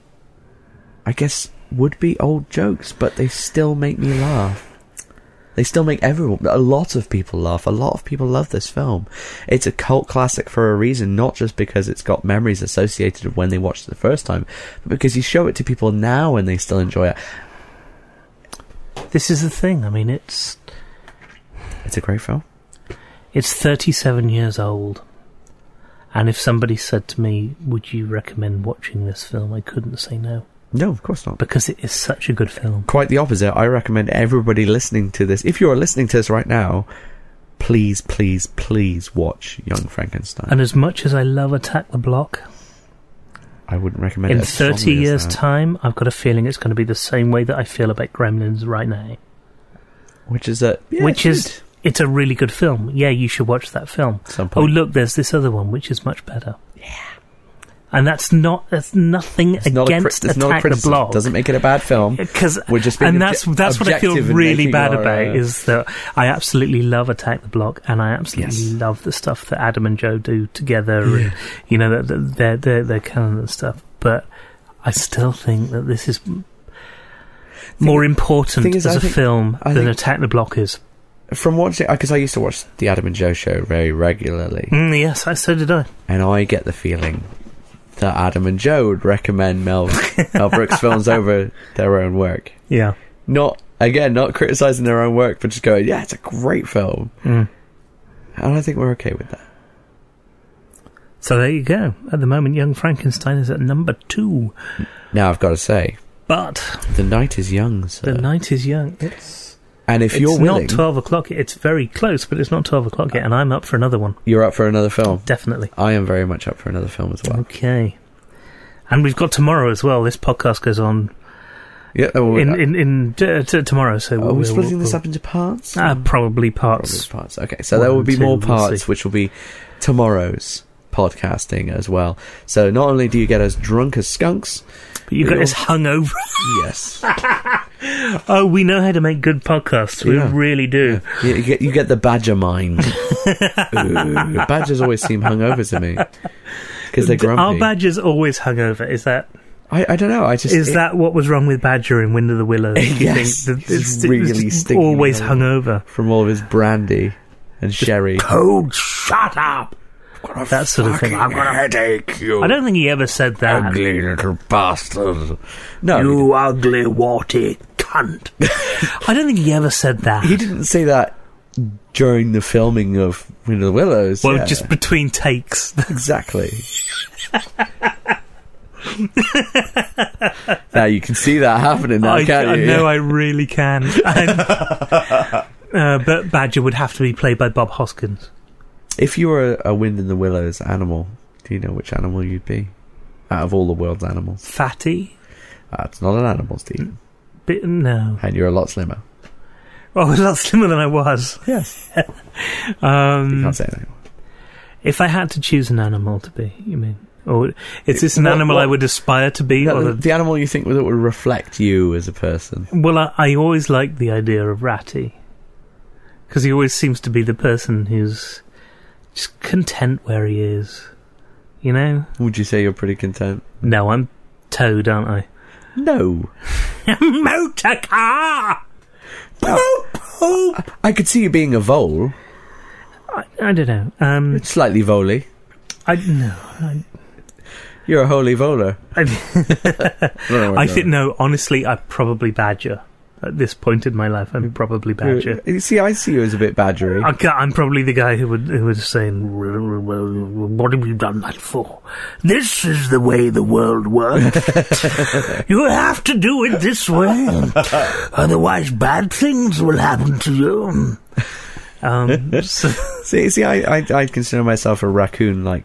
I guess, would be old jokes, but they still make me laugh. They still make everyone, a lot of people laugh. A lot of people love this film. It's a cult classic for a reason, not just because it's got memories associated with when they watched it the first time, but because you show it to people now and they still enjoy it. This is the thing. I mean, it's It's a great film. it's thirty-seven years old, and if somebody said to me, "Would you recommend watching this film?" I couldn't say no, No, of course not. because it is such a good film. Quite the opposite. I recommend everybody listening to this, if you are listening to this right now, please, please, please watch Young Frankenstein. And as much as I love Attack the Block, I wouldn't recommend in it as strongly thirty as years' that. time, I've got a feeling it's going to be the same way that I feel about Gremlins right now. Which is a yeah, which it's is, it's a really good film. Yeah, you should watch that film. Some Oh, point. look, there's this other one, which is much better. Yeah. And that's not, that's nothing It's not a, cri- against it's not a Attack the criticism. Block. Doesn't make it a bad film. Because, We're just being and obje- that's that's what I feel objective in really making bad our, about uh, is that I absolutely love Attack the Block, and I absolutely Yes. love the stuff that Adam and Joe do together, and you know, the- the- their their their canon and stuff. But I still think that this is m- more important thing is, as I a think- film I than think- Attack the Block is. From watching, because I used to watch the Adam and Joe show very regularly, Mm, yes, I, so did I. and I get the feeling that Adam and Joe would recommend Mel Mel Brooks films over their own work. Yeah. Not again, not criticizing their own work, but just going, yeah, it's a great film, Mm. and I think we're okay with that. So there you go. At the moment, Young Frankenstein is at number two. Now I've got to say, But the night is young, sir. the night is young. It's and if it's you're willing, not twelve o'clock. It's very close, but it's not twelve o'clock yet, and I'm up for another one. you're up for another film. Definitely. I am very much up for another film as well. Okay. And we've got tomorrow as well. This podcast goes on Yeah, oh, in uh, in, in t- t- tomorrow. So are we'll, we splitting we'll, this we'll- up into parts? Uh, probably Probably parts. parts. Okay, so one there will and be two, more we'll parts, see. which will be tomorrow's podcasting as well. So not only do you get us drunk as skunks, But you we'll- got us hungover. yes, Oh, we know how to make good podcasts. We Yeah. really do. you, you get you get the badger mind. Ooh, badgers always seem hungover to me because they're grumpy. Are badgers always hungover? Is that I, I don't know. I just is it- that what was wrong with Badger in Wind of the Willows? Do you Yes, think that he's it's, really it's just stinking always hungover. hungover. from all of his brandy and sherry? Cold, shut up. That sort of thing. Fucking headache, you I don't think he ever said that. ugly little bastard. No, he You ugly, warty cunt. I don't think he ever said that. He didn't say that during the filming of Wind of the Willows. well, yeah. just between takes. exactly. Now you can see that happening now, I, can't I you? know I really can. And, uh, but Badger would have to be played by Bob Hoskins. If you were a Wind in the Willows animal, do you know which animal you'd be? Out of all the world's animals. Fatty? That's not an animal, Steve. Bit, no. And you're a lot slimmer. Oh, I was a lot slimmer than I was. Yes. You Um, can't say that anymore. if I had to choose an animal to be, you mean? Or is this an What- animal what- I would aspire to be? No, or the, the, the animal you think that would reflect you as a person. well, I, I always liked the idea of Ratty. Because he always seems to be the person who's just content where he is. You know? Would you say you're pretty content? No, I'm Toad, aren't I? No. Motor car! Poop, poop! I could see you being a vole. I, I don't know. Um, It's slightly voley. I no. I, You're a holy voler. I, No, I no. think no. Honestly, I'm probably Badger. At this point in my life, I'm probably Badger. You see, I see you as a bit badgery. I ca- I'm probably the guy who would who was saying, "What have you done that for? This is the way the world works. You have to do it this way, otherwise bad things will happen to you." Um, so, See, see, I, I, I consider myself a raccoon-like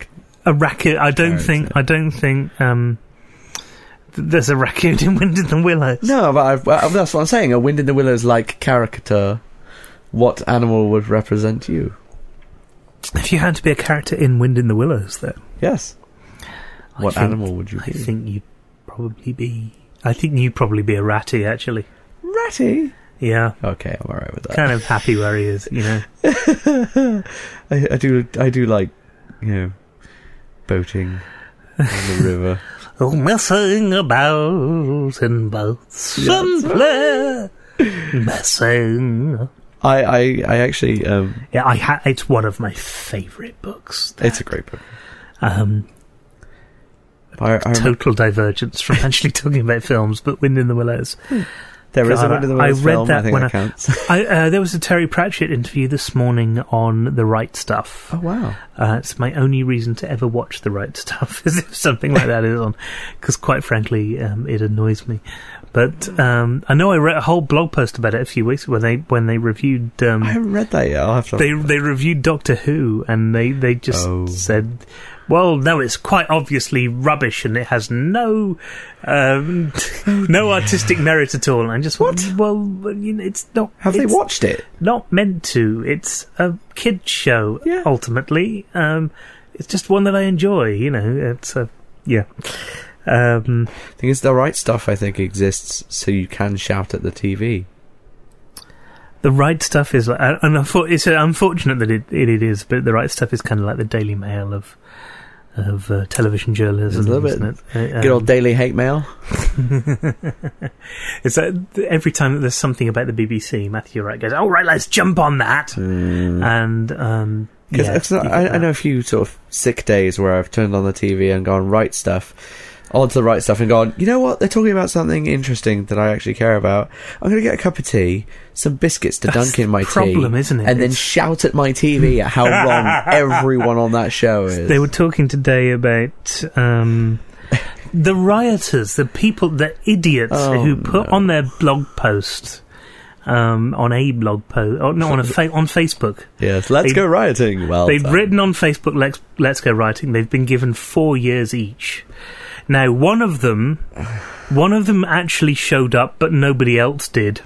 a raccoon. I don't Character. think. I don't think. Um, th- there's a raccoon in Wind in the Willows. No, but I've, well, that's what I'm saying. A Wind in the Willows like caricature. What animal would represent you? If you had to be a character in Wind in the Willows, though, Yes. I What think- animal would you I be? think you'd probably be. I think you'd probably be a ratty, actually. Ratty. Yeah, Okay, I'm alright with that. kind of happy where he is, you know. I, I do. I do like, you know, boating on the river. Oh, messing about in boats Yeah, and play, messing. I, I, I actually. Um, Yeah, I ha- it's one of my favourite books. it's a great book. Um, I, I remember, total divergence from actually talking about films, but Wind in the Willows. there is a God, Wind in the I Willows read film. that I think when that I- counts. I, uh, there was a Terry Pratchett interview this morning on The Right Stuff. Oh wow! Uh, it's my only reason to ever watch The Right Stuff, is if something like that is on, because quite frankly, um, it annoys me. But um, I know I read a whole blog post about it a few weeks ago when they when they reviewed. Um, I haven't read that yet. I'll have to. they they reviewed Doctor Who, and they they just Oh. said, well, no, it's quite obviously rubbish, and it has no um, no artistic merit at all. And I just what? Well, you know, it's not. have they it's watched it? Not meant to. It's a kid show. Yeah. Ultimately, um, it's just one that I enjoy. You know, it's a yeah. Um, I think it's The Right Stuff. I think exists so you can shout at the T V. The Right Stuff is, like, uh, and unfor- it's uh, unfortunate that it, it it is, but The Right Stuff is kind of like the Daily Mail of of uh, television journalism, It's a little isn't it? Uh, Good old um, Daily Hate Mail. it's like every time that there's something about the B B C, Matthew Wright goes, "All right, let's jump on that," Mm. and um, Because yeah, you get I, I that. know a few sort of sick days where I've turned on the T V and gone Right Stuff, onto The Right Stuff, and gone, you know what? They're talking about something interesting that I actually care about. I'm going to get a cup of tea, some biscuits to That's dunk in my the problem, tea, isn't it? and then It's- shout at my T V at how wrong everyone on that show is. They were talking today about um, the rioters, the people, the idiots Oh, who put no. on their blog post, um, on a blog post, or no, on a fa- on Facebook. Yes, let's They- go rioting. Well, They've done. written on Facebook, "Let's let's go rioting." They've been given four years each. Now, one of them, one of them actually showed up, but nobody else did.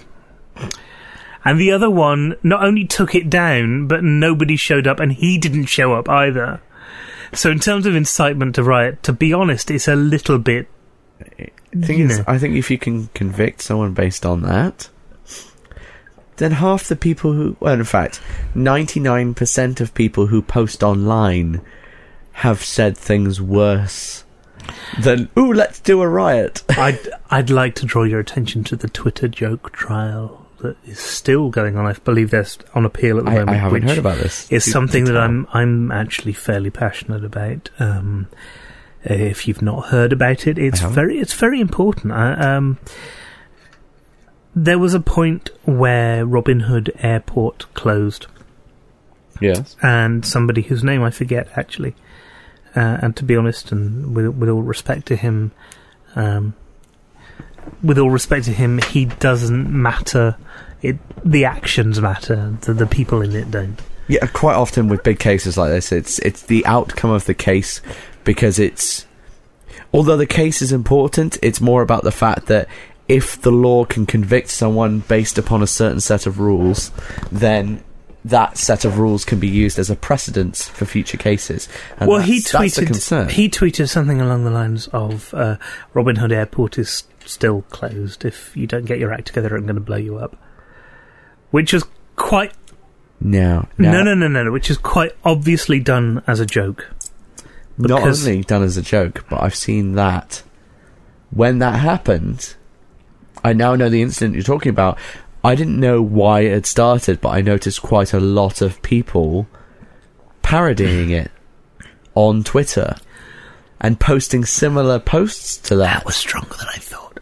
And the other one not only took it down, but nobody showed up, and he didn't show up either. So, in terms of incitement to riot, to be honest, it's a little bit. The thing you is, know. I think if you can convict someone based on that, then half the people who, well, in fact, ninety-nine percent of people who post online have said things worse than, ooh, let's do a riot. I'd I'd like to draw your attention to the Twitter joke trial that is still going on. I believe they're on appeal at the I, moment. I haven't which heard about this. is Do- something do that tell. I'm I'm actually fairly passionate about. Um, if you've not heard about it, it's I haven't. very it's very important. I, um, there was a point where Robin Hood Airport closed, Yes. and somebody whose name I forget actually, uh, and to be honest, and with with all respect to him, um, with all respect to him, he doesn't matter. It the actions matter. The the people in it don't. Yeah, quite often with big cases like this, it's it's the outcome of the case, because it's, although the case is important, it's more about the fact that if the law can convict someone based upon a certain set of rules, then that set of rules can be used as a precedence for future cases. And well, that's, he that's a concern. tweeted. He tweeted something along the lines of uh, Robin Hood Airport is still closed. If you don't get your act together, I'm going to blow you up. Which was quite now, now, no, no, no, no, no. Which is quite obviously done as a joke. not because- only done as a joke, but I've seen that when that happened. I now know the incident you're talking about. I didn't know why it had started, but I noticed quite a lot of people parodying it on Twitter and posting similar posts to that. That was stronger than I thought.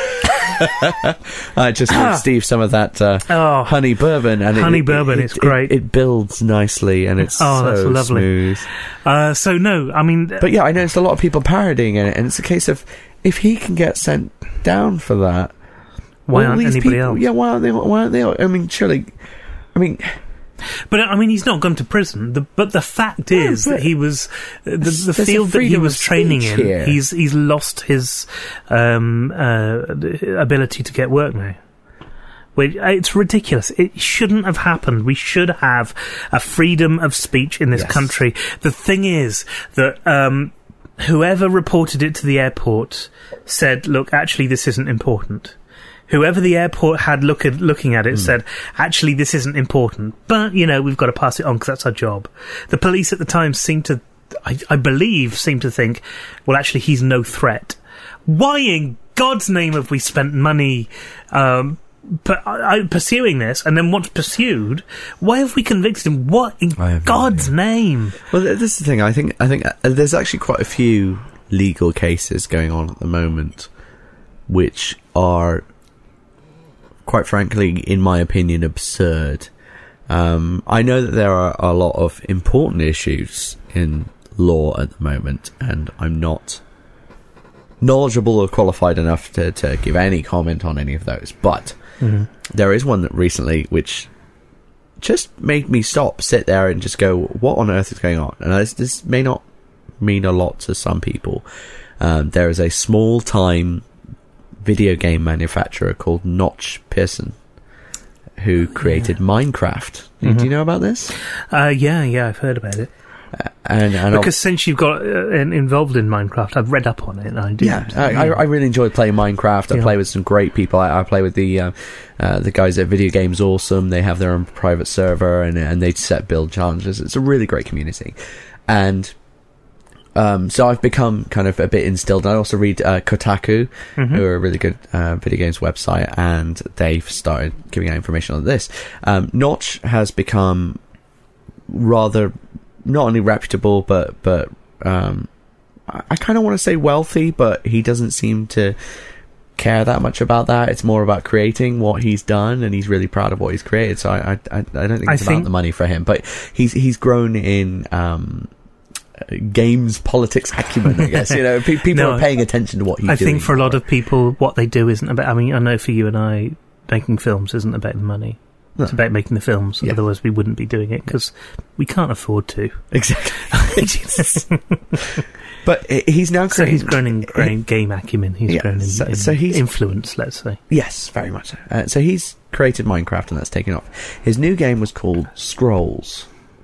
I just gave Steve some of that uh, Oh, honey bourbon, and honey it, bourbon, it, it's it- great. It, it builds nicely, and it's Oh, so that's lovely. smooth. uh, so no, I mean, But yeah, I noticed a lot of people parodying it, and it's a case of if he can get sent down for that, why all aren't these anybody people, else? Yeah, why aren't they? Why aren't they? I mean, surely, I mean, But I mean, he's not gone to prison. The, but the fact is but that he was the, the there's a field that he freedom was of training speech in. here. He's he's lost his um, uh, ability to get work now. Which, it's ridiculous. It shouldn't have happened. We should have a freedom of speech in this Yes. country. The thing is that um, whoever reported it to the airport said, "Look, actually, this isn't important." Whoever the airport had look at, looking at it Mm. said, actually, this isn't important. But, you know, we've got to pass it on because that's our job. The police at the time seemed to, I, I believe, seemed to think, well, actually, he's no threat. Why in God's name have we spent money um, per, uh, pursuing this? And then once pursued, why have we convicted him? What in I have no God's name? Well, th- this is the thing. I think I think uh, there's actually quite a few legal cases going on at the moment, which are, quite frankly, in my opinion, absurd. Um, I know that there are a lot of important issues in law at the moment, and I'm not knowledgeable or qualified enough to, to give any comment on any of those. But Mm-hmm. there is one that recently which just made me stop, sit there, and just go, "What on earth is going on?" And this, this may not mean a lot to some people. Um, there is a small-time video game manufacturer called Notch Pearson who created Minecraft. Mm-hmm. Do you know about this? Uh, yeah, yeah, I've heard about it. And, and Because since you've got uh, in- involved in Minecraft, I've read up on it. And I do. yeah, I, I, I really enjoy playing Minecraft. I Yeah. play with some great people. I, I play with the uh, uh, the guys at Video Games Awesome. They have their own private server, and and they set build challenges. It's a really great community, and um, so I've become kind of a bit instilled. I also read uh, Kotaku, Mhm. who are a really good uh, video games website, and they've started giving out information on this. Um, Notch has become rather not only reputable, but but um, I, I kind of want to say wealthy, but he doesn't seem to care that much about that. It's more about creating what he's done, and he's really proud of what he's created. So I I, I I don't think I it's think- about the money for him, but he's he's grown in um, games politics acumen. I guess you know pe- people No, are paying attention to what he's I doing. think for a lot of people, what they do isn't about. I mean, I know for you and I, making films isn't about the money. It's No. about making the films. Yeah. Otherwise, we wouldn't be doing it because we can't afford to. Exactly. But he's now So creating. he's grown in grown game acumen. He's Yeah, grown in, so- in so he's- influence. Let's say. Yes, very much so. Uh, so he's created Minecraft, and that's taken off. His new game was called Scrolls.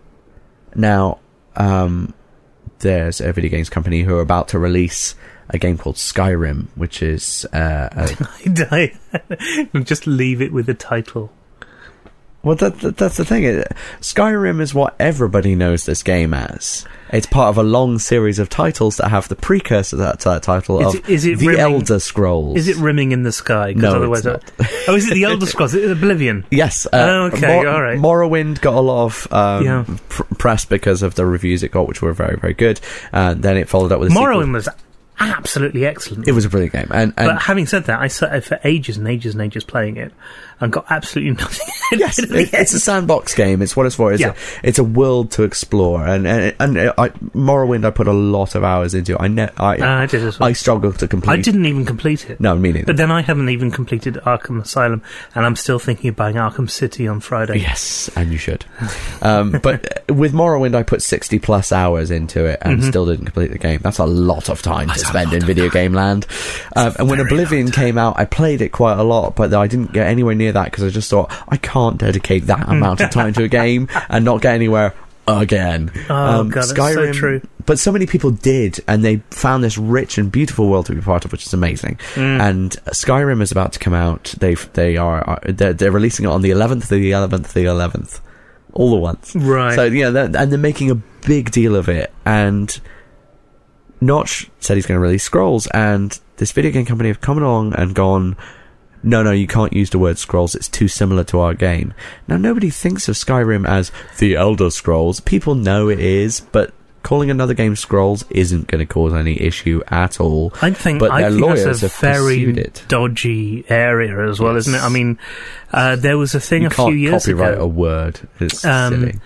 Now, um, there's a video games company who are about to release a game called Skyrim, which is uh, a, Just leave it with the title. well, that, that, that's the thing. It- Skyrim is what everybody knows this game as. It's part of a long series of titles that have the precursor to that, to that title Is of it- is it The rimming- Elder Scrolls. Is it rimming in the sky? 'Cause No, otherwise it's I- oh, is it the Elder Scrolls? Is it Oblivion? Yes. Uh, Oh, okay, all right. Morrowind got a lot of um, Yeah. pr- press because of the reviews it got, which were very, very good. And then it followed up with a Morrowind sequel. was absolutely excellent. It was a brilliant game. And, and But having said that, I sat for ages and ages and ages playing it and got absolutely nothing. yes, at the it, it's a end. sandbox game. It's what it's for. It's, Yeah. a, it's a world to explore. And and, and I, Morrowind, I put a lot of hours into. I ne- I, Ah, I did as well. I struggled to complete. I didn't even complete it. No, me neither. But then I haven't even completed Arkham Asylum, and I'm still thinking of buying Arkham City on Friday. Yes, and you should. um, but with Morrowind, I put sixty plus hours into it and Mhm. still didn't complete the game. That's a lot of time That's to a spend lot in of video game land. Um, and when very Oblivion long time. came out, I played it quite a lot, but I didn't get anywhere near that because I just thought I can't dedicate that amount of time to a game and not get anywhere again. Oh, God, that's so true. But so many people did, and they found this rich and beautiful world to be part of, which is amazing. Mm. And Skyrim is about to come out. They they are they're, they're releasing it on the eleventh, the eleventh, the eleventh, all at once. Right. So yeah, they're, and they're making a big deal of it. And Notch said he's going to release Scrolls, and this video game company have come along and gone, no, no, you can't use the word Scrolls. It's too similar to our game. Now, nobody thinks of Skyrim as the Elder Scrolls. People know it is, but calling another game Scrolls isn't going to cause any issue at all. I think, but I their think lawyers that's a have pursued very it. dodgy area as well, Yes. isn't it? I mean, uh, there was a thing You a can't few years copyright ago. a word. It's Um, silly.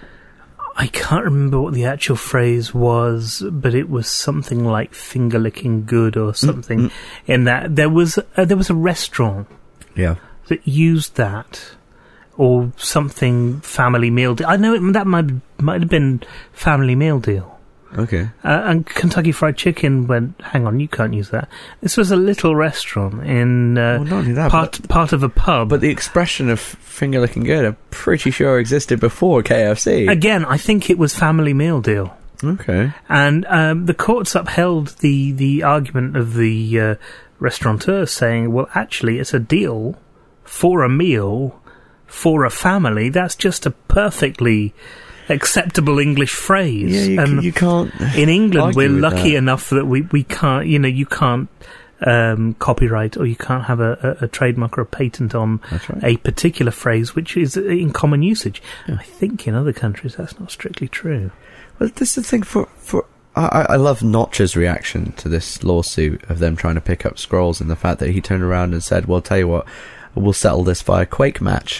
I can't remember what the actual phrase was, but it was something like finger licking good or something. mm. In that there was uh, there was a restaurant Yeah. that used that or something family meal deal. I know it, that might might have been family meal deal. Okay. Uh, and Kentucky Fried Chicken went, hang on, you can't use that. This was a little restaurant in uh, Well, not only that, part part of a pub. But the expression of finger licking good, I'm pretty sure existed before K F C. Again, I think it was family meal deal. Okay. And um, the courts upheld the, the argument of the uh, restaurateur saying, well, actually, it's a deal for a meal for a family. That's just a perfectly acceptable English phrase. Yeah, you, and you can't. in England, argue we're with lucky that. enough that we, we can't, you know, you can't um, copyright or you can't have a, a, a trademark or a patent on That's right. a particular phrase which is in common usage. I think in other countries that's not strictly true. Well, this is the thing for for. I, I love Notch's reaction to this lawsuit of them trying to pick up Scrolls, and the fact that he turned around and said, "Well, tell you what, we'll settle this via Quake match."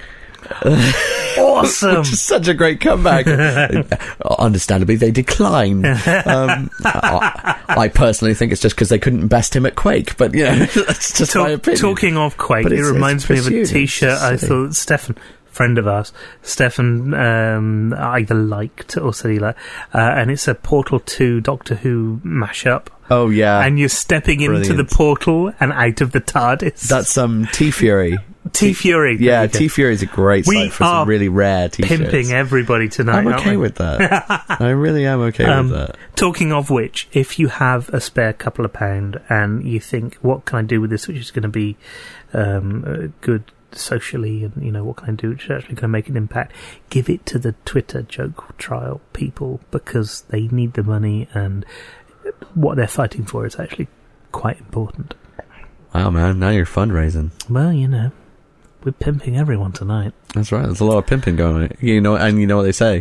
Awesome! Which is such a great comeback. Understandably, they declined. Um, I, I personally think it's just because they couldn't best him at Quake, but you know, that's just my Talk, opinion. talking of Quake, But it it's- reminds it's me of a pursued, it's T-shirt I silly. thought Stefan, friend of ours, Stefan um, either liked or said he liked, uh, and it's a Portal two Doctor Who mashup. Oh yeah, And you're stepping into Brilliant. the portal and out of the TARDIS. that's um T Fury. T Fury. Yeah, There you go. T Fury is a great We site for are some really rare T-shirts. Pimping everybody tonight. I'm aren't okay we? with that. I really am okay Um, with that. Talking of which, if you have a spare couple of pound and you think, what can I do with this which is going to be um, uh, good socially, and you know, what can I do which is actually going to make an impact, give it to the Twitter joke trial people, because they need the money and what they're fighting for is actually quite important. Wow, man, now you're fundraising. Well, you know, we're pimping everyone tonight. That's right. There's a lot of pimping going on. You know, and you know what they say: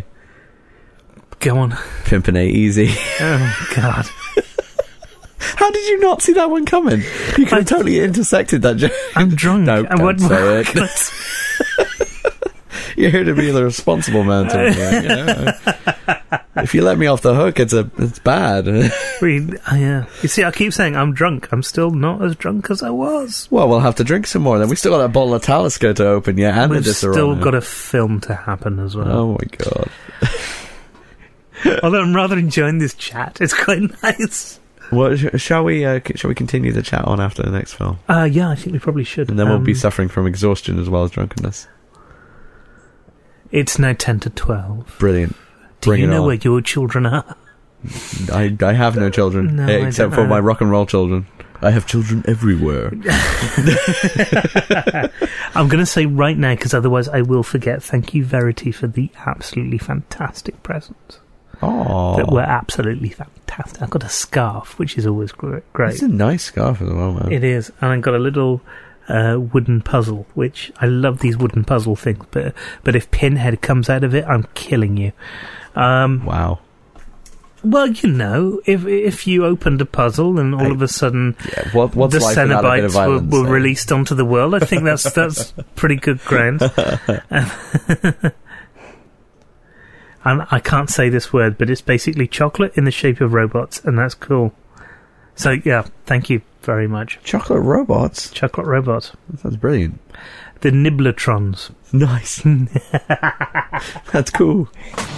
Go on. pimping ain't easy. Oh, God. How did you not see that one coming? You could have totally intersected that joke. I'm drunk. No, I don't wouldn't- say it. You're here to be the responsible man to me. You know? If you let me off the hook, it's a it's bad. We, uh, yeah. You see, I keep saying I'm drunk. I'm still not as drunk as I was. Well, we'll have to drink some more. Then we still got that bottle of Talisker to open, yeah, and We've the still Disaronno. got a film to happen as well. Oh my god! Although I'm rather enjoying this chat. It's quite nice. Well, sh- shall we? Uh, c- shall we continue the chat on after the next film, Uh, yeah, I think we probably should. and then we'll be Um, suffering from exhaustion as well as drunkenness. It's now ten to twelve. Brilliant. Do Bring you it know on. where your children are? I I have no children No, eh, I except don't for know. my rock and roll children. I have children everywhere. I'm going to say right now, because otherwise I will forget. Thank you, Verity, for the absolutely fantastic presents. Oh, That were absolutely fantastic. I've got a scarf, which is always gr- great. it's a nice scarf as well, man. It is, and I've got a little uh, wooden puzzle, which I love these wooden puzzle things. But but if Pinhead comes out of it, I'm killing you. Um, Wow. well, you know, if if you opened a puzzle and all Hey, of a sudden Yeah, what, what's the life without a bit of Cenobites were, violence? were eh? released onto the world, I think that's that's pretty good ground. And I can't say this word, but it's basically chocolate in the shape of robots, and that's cool. So yeah, thank you very much. Chocolate robots. Chocolate robots. That sounds brilliant. The Nibbletrons. Nice. That's cool.